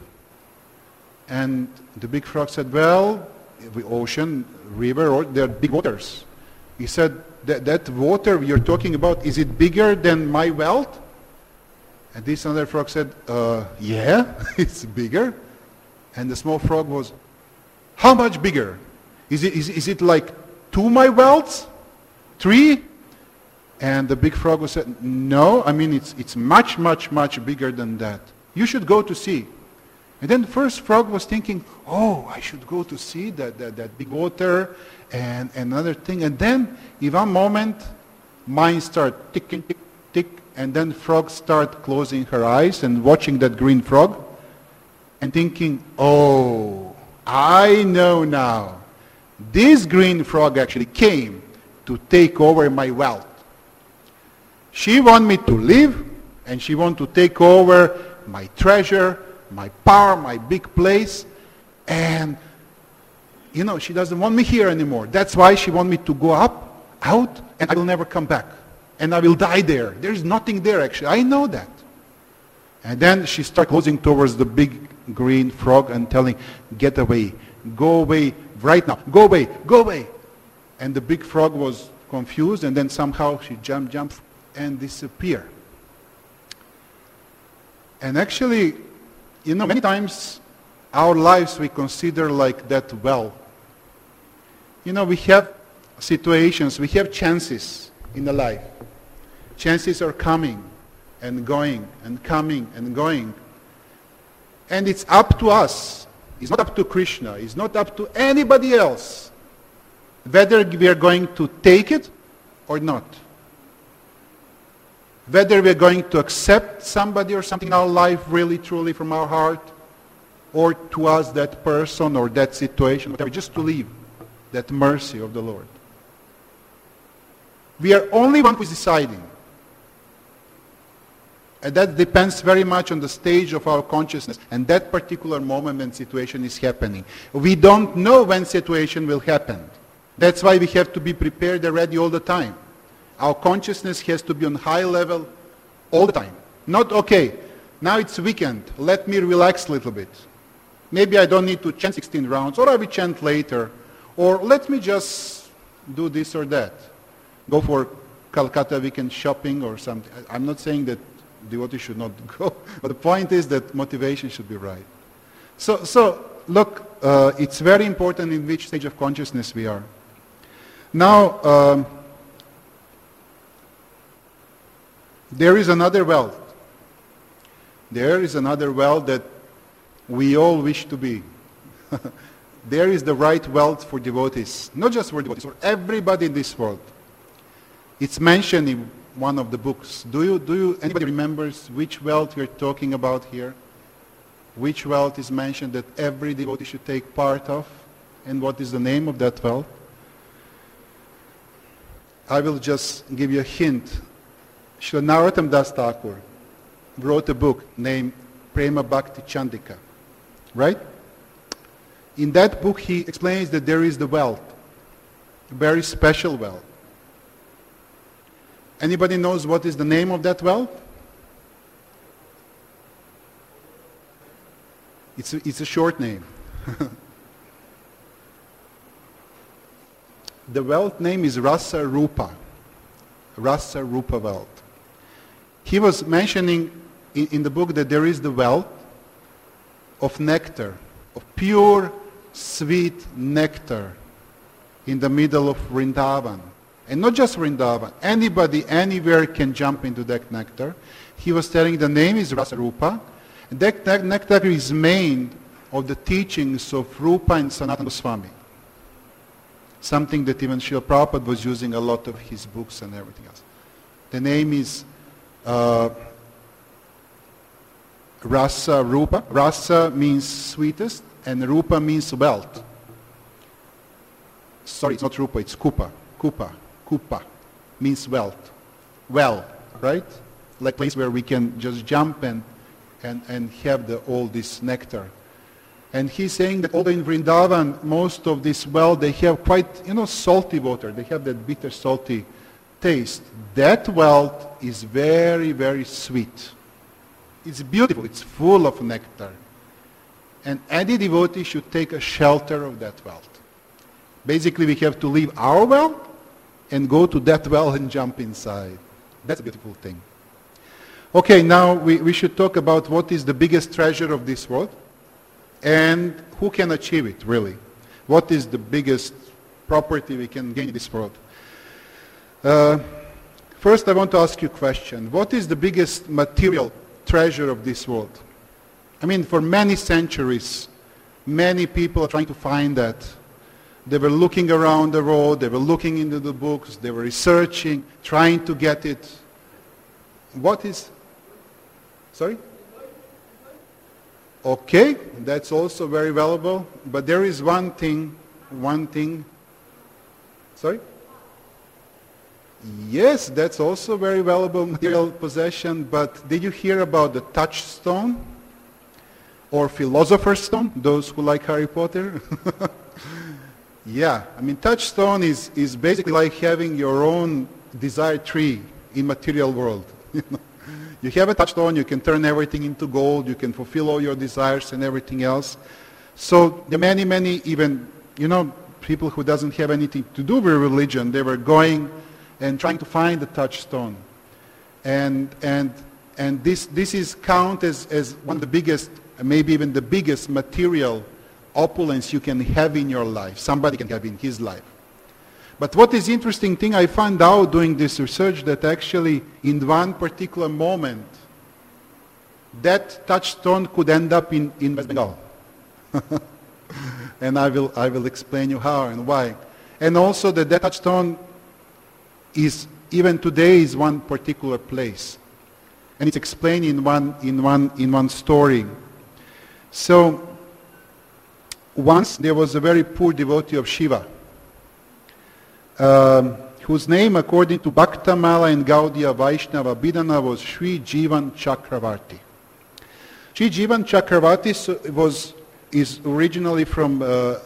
And the big frog said, well, the ocean, river, they're big waters. He said, that water you're talking about, is it bigger than my wealth? And this other frog said, yeah, it's bigger. And the small frog was, how much bigger? Is it like 2 my wealths? 3? And the big frog said, no, I mean, it's much, much, much bigger than that. You should go to see. And then the first frog was thinking, oh, I should go to see that big water and another thing. And then in one moment, mine start ticking, tick, tick, and then frog start closing her eyes and watching that green frog and thinking, oh, I know now. This green frog actually came to take over my wealth. She wants me to live, and she wants to take over my treasure, my power, my big place, and you know, she doesn't want me here anymore. That's why she wants me to go out, and I will never come back. And I will die there. There's nothing there actually. I know that. And then she starts closing towards the big green frog and telling, get away, go away right now, go away, go away. And the big frog was confused, and then somehow she jumped and disappeared. And actually, you know, many times our lives we consider like that well. You know, we have situations, we have chances in the life. Chances are coming and going and coming and going. And it's up to us It's not up to Krishna. It's not up to anybody else whether we are going to take it or not. Whether we are going to accept somebody or something in our life really, truly from our heart, or to us that person or that situation, whatever, just to leave that mercy of the Lord. We are only one who is deciding. And that depends very much on the stage of our consciousness and that particular moment when situation is happening. We don't know when situation will happen. That's why we have to be prepared and ready all the time. Our consciousness has to be on high level all the time. Not, okay, now it's weekend, let me relax a little bit. Maybe I don't need to chant 16 rounds, or I will chant later, or let me just do this or that. Go for Calcutta weekend shopping or something. I'm not saying that devotees should not go, but the point is that motivation should be right. So look, it's very important in which stage of consciousness we are. Now, there is another wealth. There is another wealth that we all wish to be. There is the right wealth for devotees, not just for devotees, for everybody in this world. It's mentioned in one of the books. Anybody remembers which wealth we're talking about here? Which wealth is mentioned that every devotee should take part of? And what is the name of that wealth? I will just give you a hint. Srila Narottam Das Thakur wrote a book named Prema Bhakti Chandika, right? In that book he explains that there is the wealth, a very special wealth. Anybody knows what is the name of that wealth? It's a short name. The wealth name is Rasa Rupa. Rasa Rupa wealth. He was mentioning in the book that there is the wealth of nectar, of pure, sweet nectar in the middle of Vrindavan. And not just Vrindavan. Anybody, anywhere can jump into that nectar. He was telling the name is Rasa Rupa. And that nectar is made of the teachings of Rupa and Sanatana Goswami. Something that even Srila Prabhupada was using a lot of his books and everything else. The name is Rasa Rupa. Rasa means sweetest and Rupa means wealth. Sorry, it's not Rupa, it's Kupa. Kupa means wealth. Well, right? Like a place where we can just jump and have all this nectar. And he's saying that although in Vrindavan, most of this well, they have quite, salty water. They have that bitter, salty taste. That wealth is very, very sweet. It's beautiful. It's full of nectar. And any devotee should take a shelter of that wealth. Basically, we have to leave our well and go to that well and jump inside. That's a beautiful thing. Okay, now we should talk about what is the biggest treasure of this world. And who can achieve it, really? What is the biggest property we can gain in this world? First, I want to ask you a question. What is the biggest material treasure of this world? I mean, for many centuries, many people are trying to find that. They were looking around the world, they were looking into the books, they were researching, trying to get it. What is... Sorry? Okay, that's also very valuable, but there is one thing, sorry? Yes, that's also very valuable material possession, but did you hear about the touchstone or philosopher's stone, those who like Harry Potter? Yeah, I mean, touchstone is basically like having your own desired tree in material world. You have a touchstone, you can turn everything into gold, you can fulfill all your desires and everything else. So the many, even, people who doesn't have anything to do with religion, they were going and trying to find the touchstone. And this is count as one of the biggest, maybe even the biggest material opulence you can have in your life, somebody can have in his life. But what is interesting thing, I found out doing this research that actually in one particular moment, that touchstone could end up in West Bengal. And I will explain you how and why. And also that touchstone is, even today, is one particular place. And it's explained in one story. So, once there was a very poor devotee of Shiva, whose name, according to Bhaktamala and Gaudiya Vaishnava Bidana, was Sri Jivan Chakravarti. Sri Jivan Chakravarti is originally from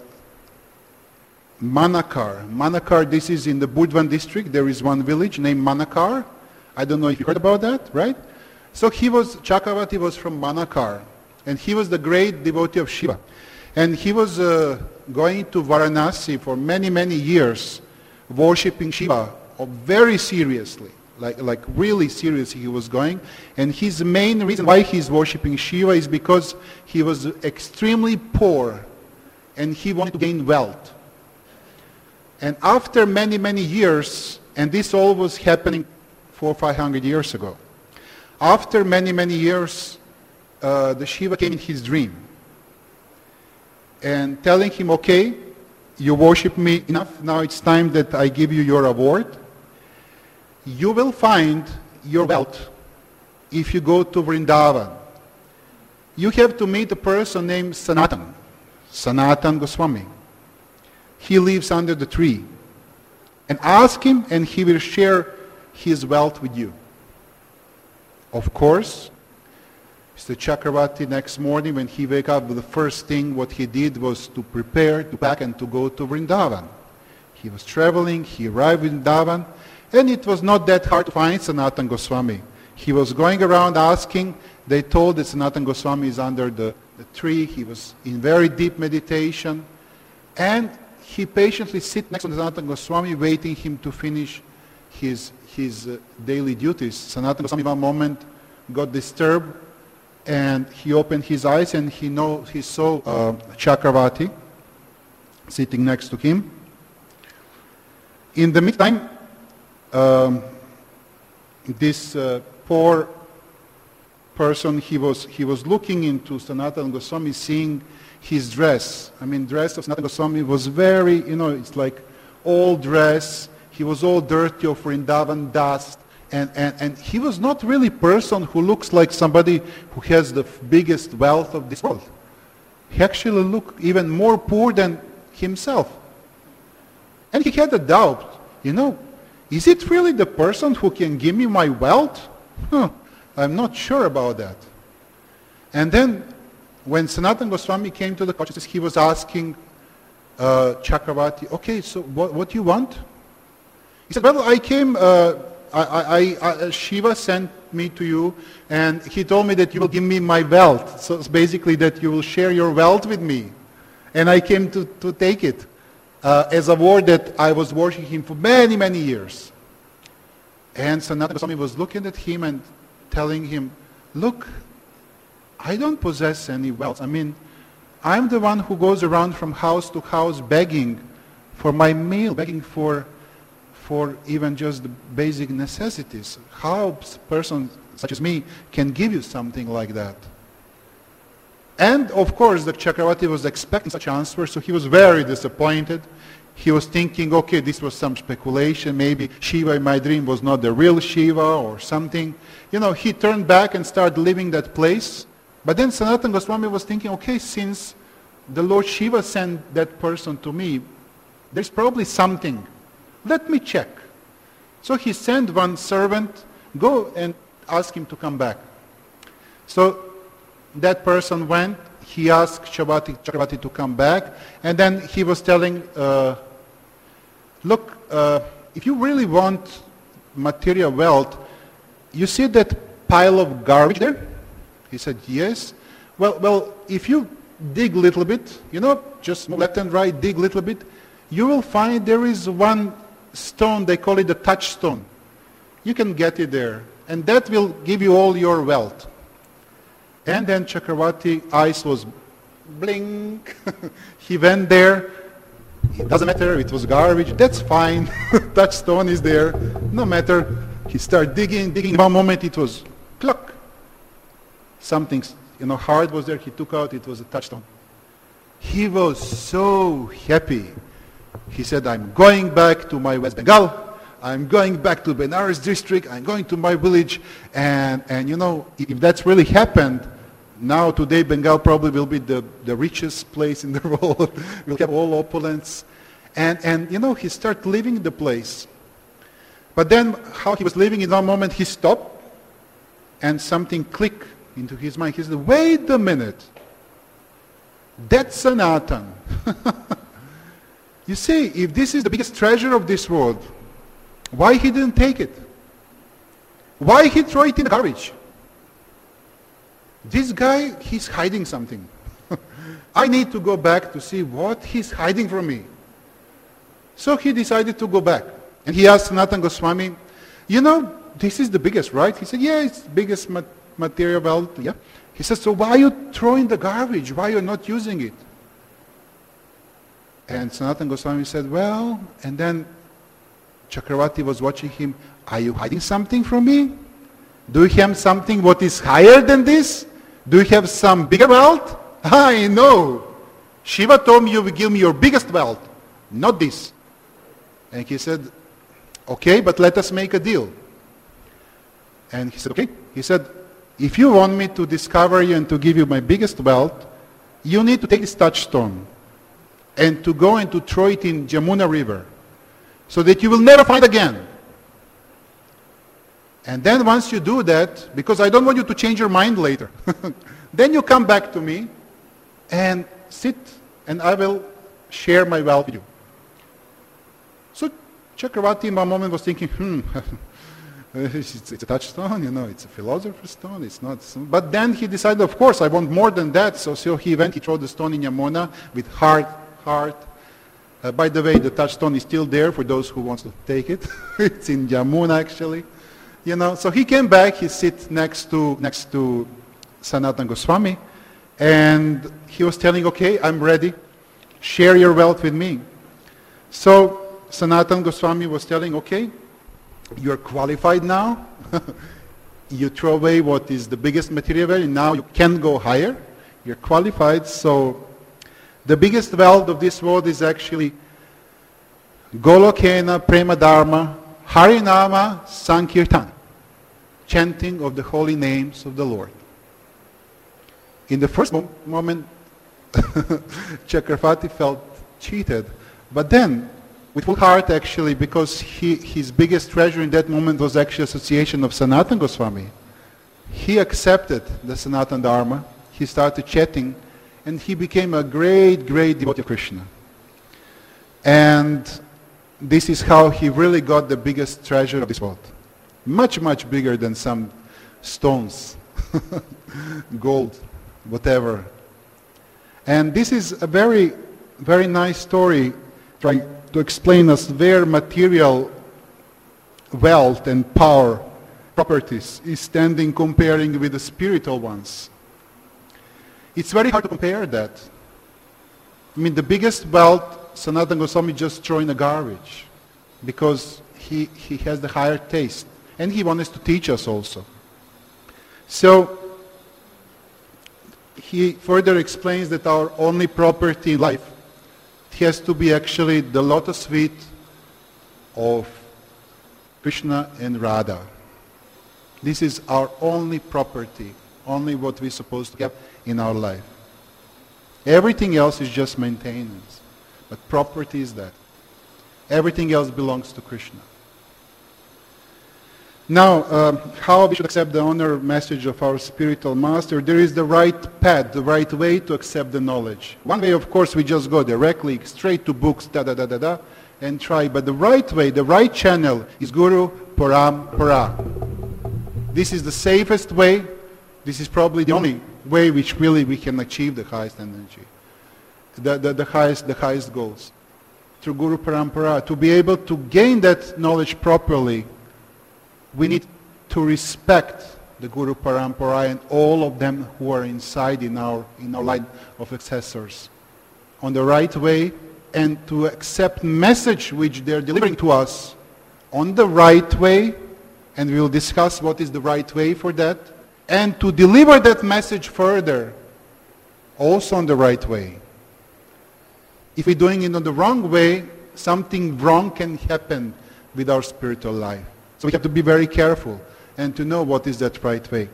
Manakar. Manakar, this is in the Burdwan district. There is one village named Manakar. I don't know if you heard about that, right? So Chakravarti was from Manakar, and he was the great devotee of Shiva. And he was going to Varanasi for many, many years, worshipping Shiva very seriously, like really seriously he was going. And his main reason why he's worshipping Shiva is because he was extremely poor and he wanted to gain wealth. And after many, many years, and this all was happening 400 or 500 years ago, after many, many years, the Shiva came in his dream and telling him, okay, you worship me enough, now it's time that I give you your award. You will find your wealth if you go to Vrindavan. You have to meet a person named Sanatan Goswami. He lives under the tree. And ask him and he will share his wealth with you. Of course, Mr. Chakravarti next morning when he woke up, the first thing what he did was to prepare, to pack and to go to Vrindavan. He was traveling, he arrived in Vrindavan, and it was not that hard to find Sanatan Goswami. He was going around asking. They told that Sanatan Goswami is under the tree. He was in very deep meditation. And he patiently sit next to Sanatan Goswami, waiting him to finish his daily duties. Sanatan Goswami one moment got disturbed, and he opened his eyes and he saw Chakravarti sitting next to him. In the meantime, this poor person, he was looking into Sanatan Goswami, seeing his dress. I mean, dress of Sanatan Goswami was very, it's like old dress. He was all dirty of Vrindavan dust. And he was not really a person who looks like somebody who has the biggest wealth of this world. He actually looked even more poor than himself. And he had a doubt, is it really the person who can give me my wealth? I'm not sure about that. And then when Sanatan Goswami came to the consciousness, he was asking Chakravarti, okay, so what do you want? He said, well, I came... Shiva sent me to you, and he told me that you will give me my wealth. So it's basically that you will share your wealth with me. And I came to take it as a word that I was worshiping him for many, many years. And Sanatan Goswami was looking at him and telling him, look, I don't possess any wealth. I mean, I'm the one who goes around from house to house begging for my meal, begging for even just the basic necessities. How a person such as me can give you something like that? And of course, the Chakravarti was expecting such answer, so he was very disappointed. He was thinking, okay, this was some speculation. Maybe Shiva in my dream was not the real Shiva or something. He turned back and started leaving that place. But then Sanatan Goswami was thinking, okay, since the Lord Shiva sent that person to me, there's probably something. Let me check. So he sent one servant, go and ask him to come back. So that person went, he asked Chakravarti to come back, and then he was telling, look, if you really want material wealth, you see that pile of garbage there? He said, yes. Well, if you dig a little bit, just left and right, dig a little bit, you will find there is one stone, they call it the touchstone. You can get it there, and that will give you all your wealth. And then Chakravarti's eyes was blink. He went there. It doesn't matter, it was garbage. That's fine. Touchstone is there. No matter. He started digging. One moment it was cluck. Something, hard was there. He took out. It was a touchstone. He was so happy. He said, I'm going back to my West Bengal. I'm going back to Benares district. I'm going to my village. And you know, if that's really happened, now today Bengal probably will be the richest place in the world. We'll have all opulence. And you know, he started leaving the place. But then how he was living, in one moment he stopped and something clicked into his mind. He said, wait a minute. That's Sanatan. You see, if this is the biggest treasure of this world, why he didn't take it? Why he threw it in the garbage? This guy, he's hiding something. I need to go back to see what he's hiding from me. So he decided to go back. And he asked Sanatan Goswami, you know, this is the biggest, right? He said, yeah, it's the biggest material wealth. Yeah. He said, so why are you throwing the garbage? Why are you not using it? And Sanatan Goswami said, well, and then Chakravarti was watching him, are you hiding something from me? Do you have something what is higher than this? Do you have some bigger wealth? I know. Shiva told me you will give me your biggest wealth, not this. And he said, okay, but let us make a deal. And he said, okay. He said, if you want me to discover you and to give you my biggest wealth, you need to take this touchstone and to go and to throw it in Jamuna River so that you will never find again. And then once you do that, because I don't want you to change your mind later, then you come back to me and sit and I will share my wealth with you. So Chakravarti in one moment was thinking, it's a touchstone, you know, it's a philosopher's stone, it's not. But then he decided, of course, I want more than that. So he went, he threw the stone in Yamuna with heart. By the way, the touchstone is still there for those who want to take it. It's in Yamuna actually. You know, so he came back, he sit next to Sanatan Goswami, and he was telling, okay, I'm ready, share your wealth with me. So Sanatan Goswami was telling, okay, you're qualified now, you throw away what is the biggest material value, now you can go higher, you're qualified, so the biggest wealth of this world is actually Golokena Prema Dharma Harinama Sankirtan, chanting of the holy names of the Lord. In the first moment, Chakravarti felt cheated, but then, with full heart actually, because his biggest treasure in that moment was actually association of Sanatan Goswami, he accepted the Sanatan Dharma, he started chanting, and he became a great, great devotee of Krishna. And this is how he really got the biggest treasure of this world. Much, much bigger than some stones, gold, whatever. And this is a very, very nice story trying to explain us where material wealth and power, properties, is standing comparing with the spiritual ones. It's very hard to compare that. I mean, the biggest wealth, Sanatan Goswami just throw in the garbage because he has the higher taste. And he wants to teach us also. So, he further explains that our only property in life has to be actually the lotus feet of Krishna and Radha. This is our only property, only what we're supposed to have in our life. Everything else is just maintenance. But property is that. Everything else belongs to Krishna. Now, how we should accept the honor message of our spiritual master? There is the right path, the right way to accept the knowledge. One way, of course, we just go directly, straight to books, and try. But the right way, the right channel is Guru Parampara. This is the safest way. This is probably the only way which really we can achieve the highest energy, the highest goals. Through Guru Parampara, to be able to gain that knowledge properly, we need to respect the Guru Parampara and all of them who are inside in our line of successors on the right way, and to accept message which they are delivering to us on the right way, and we will discuss what is the right way for that, and to deliver that message further also on the right way. if we're doing it in the wrong way, something wrong can happen with our spiritual life. So we have to be very careful and to know what is that right way.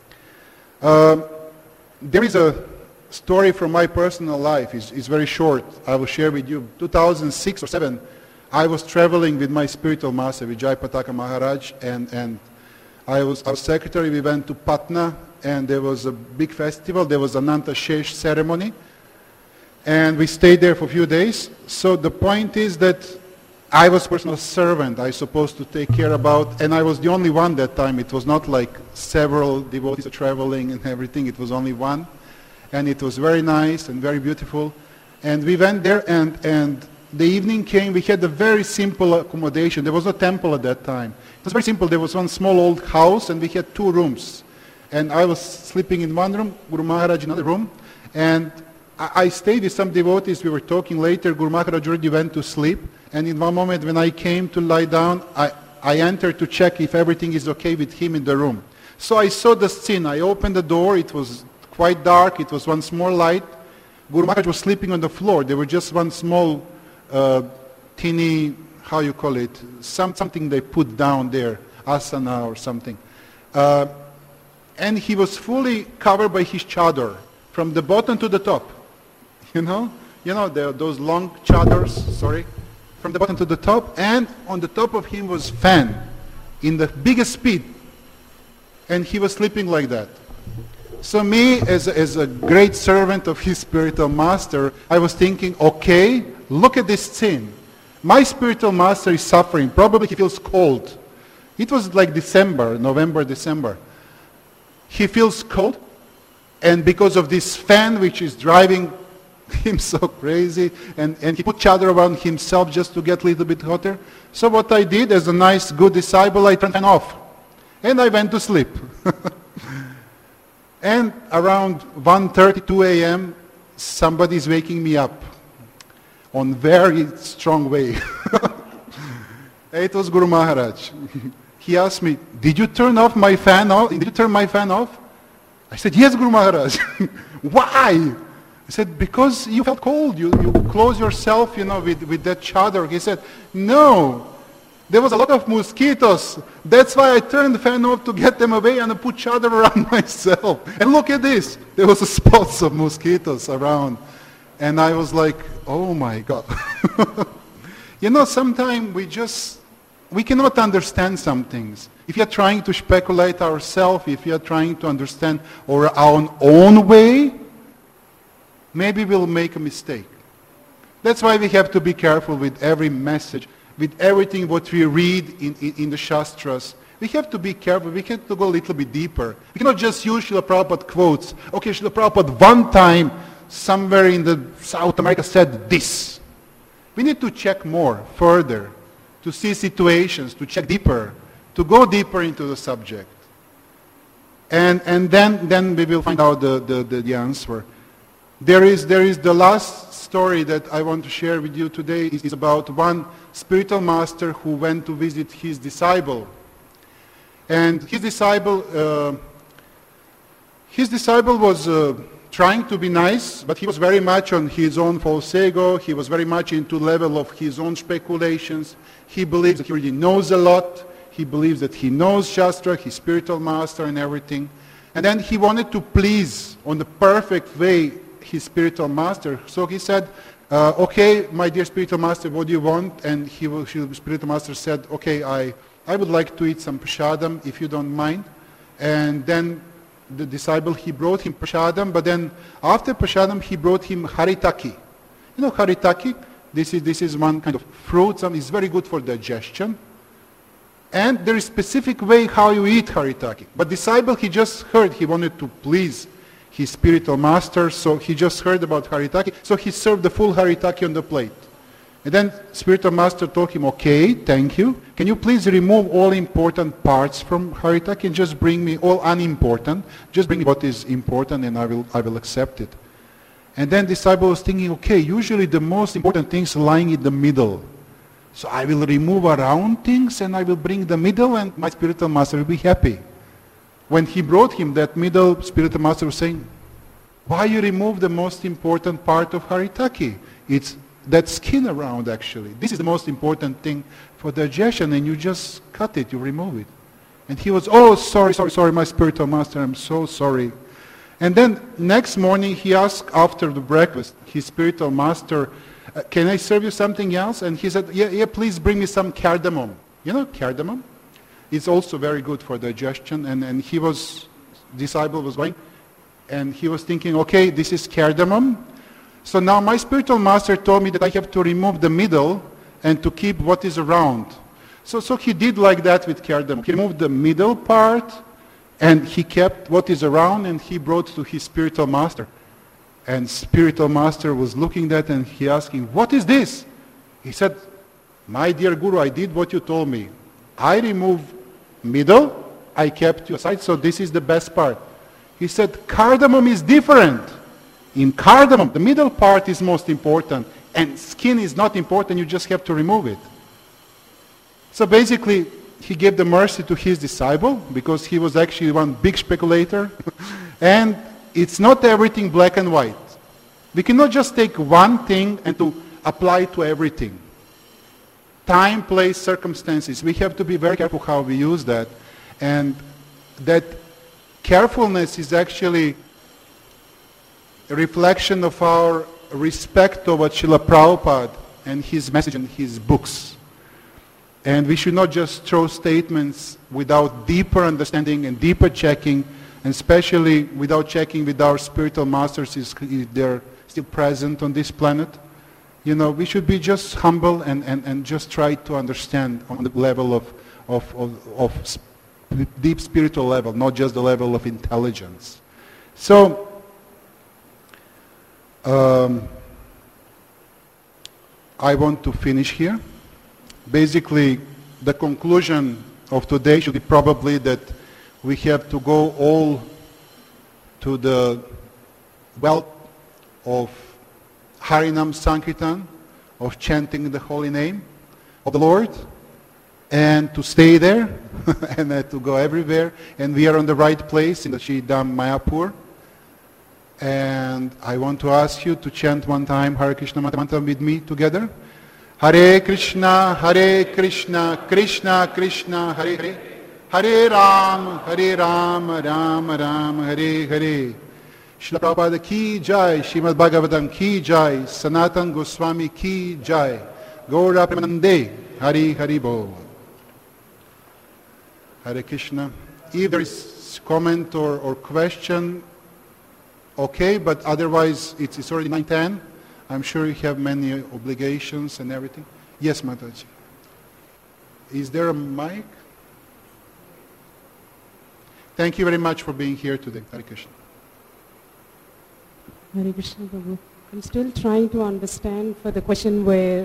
There is a story from my personal life. It's very short. I will share with you. 2006 or 2007, I was traveling with my spiritual master, Vijay Pataka Maharaj, and I was our secretary. We went to Patna, and there was a big festival. There was an Ananta Shesh ceremony, and we stayed there for a few days. So the point is that I was personal servant. I was supposed to take care about, and I was the only one that time. It was not like several devotees traveling and everything. It was only one, and it was very nice and very beautiful. And we went there, and the evening came. We had a very simple accommodation. There was no temple at that time. It was very simple. There was one small old house, and we had 2 rooms. And I was sleeping in one room, Guru Maharaj in another room, and I stayed with some devotees. We were talking later. Guru Maharaj already went to sleep. And in one moment when I came to lie down, I entered to check if everything is okay with him in the room. So I saw the scene. I opened the door. It was quite dark. It was one small light. Guru Maharaj was sleeping on the floor. There was just one small, teeny, how you call it, something they put down there, asana or something. And he was fully covered by his chadar, from the bottom to the top. You know those long chadars, from the bottom to the top, and on the top of him was fan in the biggest speed, and he was sleeping like that. So me, as a great servant of his spiritual master, I was thinking, okay, look at this scene. My spiritual master is suffering. Probably he feels cold. It was like November, December. He feels cold, and because of this fan which is driving him so crazy, and he put chadar around himself just to get a little bit hotter. So what I did, as a nice, good disciple, I turned it off. And I went to sleep. And around 1:30, 2 a.m., somebody's waking me up on very strong way. It was Guru Maharaj. He asked me, did you turn my fan off? I said, yes, Guru Maharaj. Why? I said, because you felt cold. You close yourself, with that chadar. He said, no, there was a lot of mosquitoes. That's why I turned the fan off to get them away, and I put chadar around myself. And look at this. There was spots of mosquitoes around. And I was like, oh my God. Sometimes we cannot understand some things. If you are trying to speculate ourselves, if you are trying to understand our own way, maybe we'll make a mistake. That's why we have to be careful with every message, with everything what we read in the Shastras. We have to be careful. We have to go a little bit deeper. We cannot just use Srila Prabhupada quotes. Okay, Srila Prabhupada one time somewhere in the South America said this. We need to check more, further, to see situations, to check deeper, to go deeper into the subject. And then we will find out the answer. There is the last story that I want to share with you today is about one spiritual master who went to visit his disciple. And his disciple was trying to be nice, but he was very much on his own false ego. He was very much into level of his own speculations. He believes that he already knows a lot. He believes that he knows Shastra, his spiritual master and everything. And then he wanted to please on the perfect way his spiritual master. So he said, okay, my dear spiritual master, what do you want? And his spiritual master said, okay, I would like to eat some prasadam, if you don't mind. And then the disciple, he brought him prasadam, but then after prasadam, he brought him haritaki. You know haritaki? This is one kind of fruit, it's very good for digestion. And there is specific way how you eat haritaki. But disciple, he just heard, he wanted to please his spiritual master, so he just heard about haritaki, so he served the full haritaki on the plate. And then spiritual master told him, okay, thank you. Can you please remove all important parts from haritaki and just bring me all unimportant? Just bring me what is important and I will accept it. And then disciple was thinking, okay, usually the most important things lying in the middle. So I will remove around things and I will bring the middle and my spiritual master will be happy. When he brought him that middle, spiritual master was saying, why you remove the most important part of haritaki? It's that skin around actually. This is the most important thing for digestion, and you just cut it, you remove it. And he was, oh, sorry, my spiritual master, I'm so sorry. And then next morning he asked after the breakfast, his spiritual master, can I serve you something else? And he said, yeah, please bring me some cardamom. You know cardamom? It's also very good for digestion. And he was, disciple was going, and he was thinking, okay, this is cardamom. So now my spiritual master told me that I have to remove the middle and to keep what is around. So he did like that with cardamom. He removed the middle part, and he kept what is around, and he brought to his spiritual master. And spiritual master was looking at that, and he asked him, what is this? He said, my dear Guru, I did what you told me. I removed middle, I kept you aside, so this is the best part. He said, cardamom is different. In cardamom, the middle part is most important, and skin is not important, you just have to remove it. So basically, he gave the mercy to his disciple, because he was actually one big speculator. And it's not everything black and white. We cannot just take one thing and to apply to everything. Time, place, circumstances. We have to be very careful how we use that. And that carefulness is actually a reflection of our respect toward Srila Prabhupada and his message and his books. And we should not just throw statements without deeper understanding and deeper checking, and especially without checking with our spiritual masters if they're still present on this planet. You know, we should be just humble and just try to understand on the level of deep spiritual level, not just the level of intelligence. So, I want to finish here. Basically, the conclusion of today should be probably that we have to go all to the well of Harinam Sankirtan, of chanting the holy name of the Lord, and to stay there, and to go everywhere. And we are on the right place in the Shri Dham Mayapur. And I want to ask you to chant one time Hare Krishna Mantra with me together. Hare Krishna, Krishna Krishna, Hare Hare, Hare Ram, Ram Ram, Hare Hare. Srila Prabhupada ki jai, Srimad Bhagavatam ki jai, Sanatan Goswami ki jai, Gaura Premanande, Hari Hari Bo. Hare Krishna. If there is comment or question, okay, but otherwise it's already 9:10. I'm sure you have many obligations and everything. Yes, Mataji. Is there a mic? Thank you very much for being here today. Hare Krishna. Hare Krishna, Prabhu. I'm still trying to understand for the question where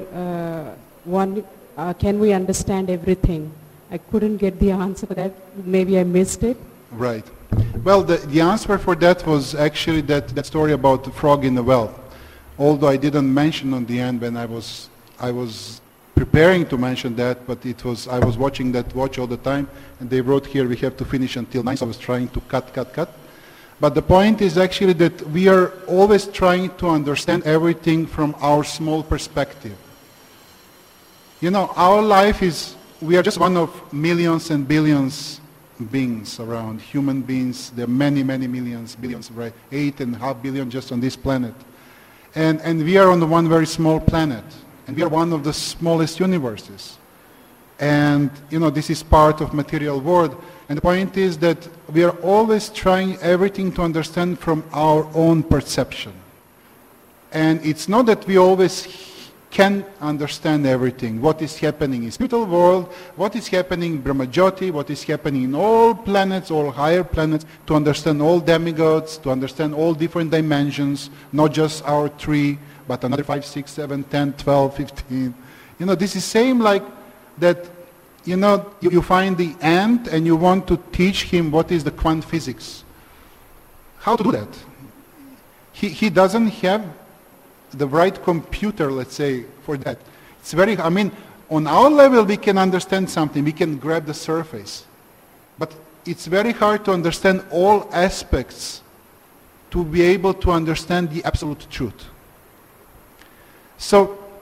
can we understand everything? I couldn't get the answer for that. Maybe I missed it. Right. Well, the answer for that was actually that story about the frog in the well. Although I didn't mention on the end when I was preparing to mention that, but I was watching that watch all the time, and they wrote here we have to finish until 9, so I was trying to cut. But the point is actually that we are always trying to understand everything from our small perspective. You know, our life we are just one of millions and billions beings around, human beings. There are many, many millions, billions, right? 8.5 billion just on this planet. And we are on one very small planet. And we are one of the smallest universes. And, you know, this is part of material world. And the point is that we are always trying everything to understand from our own perception. And it's not that we always can understand everything, what is happening in spiritual world, what is happening in Brahmajyoti, what is happening in all planets, all higher planets, to understand all demigods, to understand all different dimensions, not just our 3, but another 5, 6, 7, 10, 12, 15. You know, this is same like that, you know, you find the ant and you want to teach him what is the quantum physics. How to do that? He doesn't have the right computer, let's say, for that. It's very, I mean, on our level we can understand something, we can grab the surface. But it's very hard to understand all aspects to be able to understand the absolute truth. So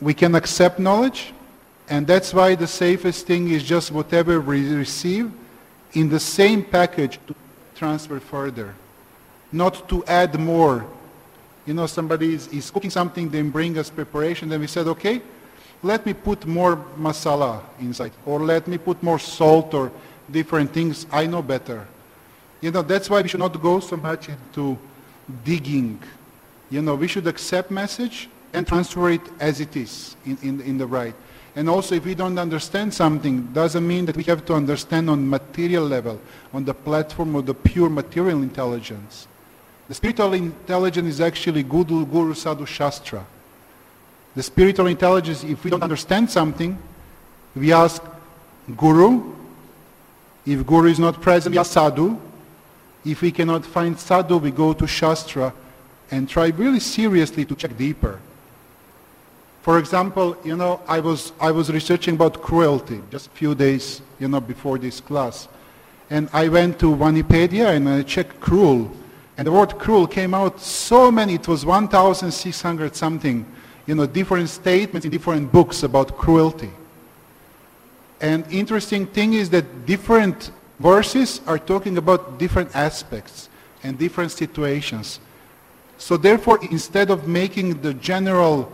we can accept knowledge, and that's why the safest thing is just whatever we receive in the same package to transfer further, not to add more. You know, somebody is cooking something, then bring us preparation, then we said, okay, let me put more masala inside, or let me put more salt or different things. I know better. You know, that's why we should not go so much into digging. You know, we should accept message and transfer it as it is in the right. And also, if we don't understand something, doesn't mean that we have to understand on material level, on the platform of the pure material intelligence. The spiritual intelligence is actually Guru Sadhu Shastra. The spiritual intelligence, if we don't understand something, we ask Guru. If Guru is not present, we ask Sadhu. If we cannot find Sadhu, we go to Shastra and try really seriously to check deeper. For example, you know, I was researching about cruelty just a few days, you know, before this class. And I went to Wikipedia and I checked cruel. And the word cruel came out so many, it was 1,600 something, you know, different statements in different books about cruelty. And interesting thing is that different verses are talking about different aspects and different situations. So therefore, instead of making the general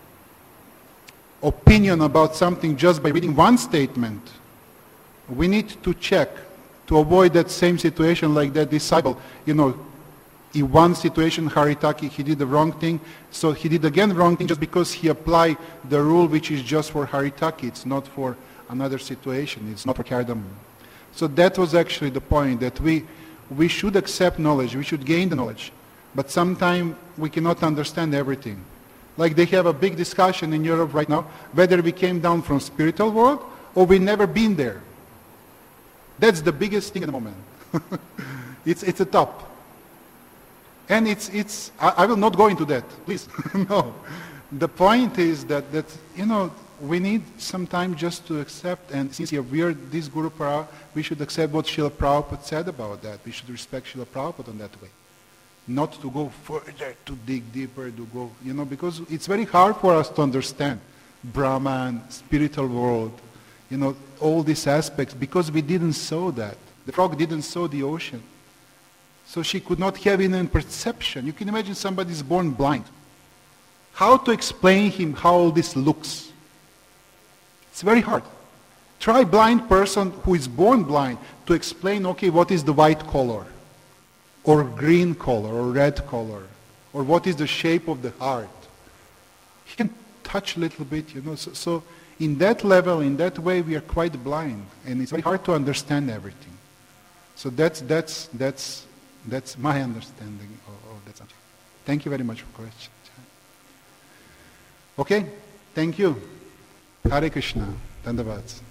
opinion about something just by reading one statement, we need to check to avoid that same situation like that disciple. You know, in one situation, Haritaki, he did the wrong thing, so he did again the wrong thing just because he applied the rule which is just for Haritaki. It's not for another situation. It's not for Kardamon. So that was actually the point, that we should accept knowledge, we should gain the knowledge, but sometimes we cannot understand everything. Like they have a big discussion in Europe right now, whether we came down from spiritual world or we never been there. That's the biggest thing at the moment. It's a top. And I will not go into that, please. No. The point is that, you know, we need some time just to accept, and since we are this Guru Parava, we should accept what Srila Prabhupada said about that. We should respect Srila Prabhupada in that way. Not to go further, to dig deeper, to go, you know, because it's very hard for us to understand Brahman, spiritual world, you know, all these aspects, because we didn't sow that. The frog didn't sow the ocean. So she could not have even perception. You can imagine somebody is born blind. How to explain him how all this looks? It's very hard. Try blind person who is born blind to explain, okay, what is the white color? Or green color, or red color, or what is the shape of the heart. He can touch a little bit, you know. So in that level, in that way, we are quite blind, and it's very hard to understand everything. So that's my understanding of that subject. Thank you very much for the question. Okay, thank you. Hare Krishna. Dandavad.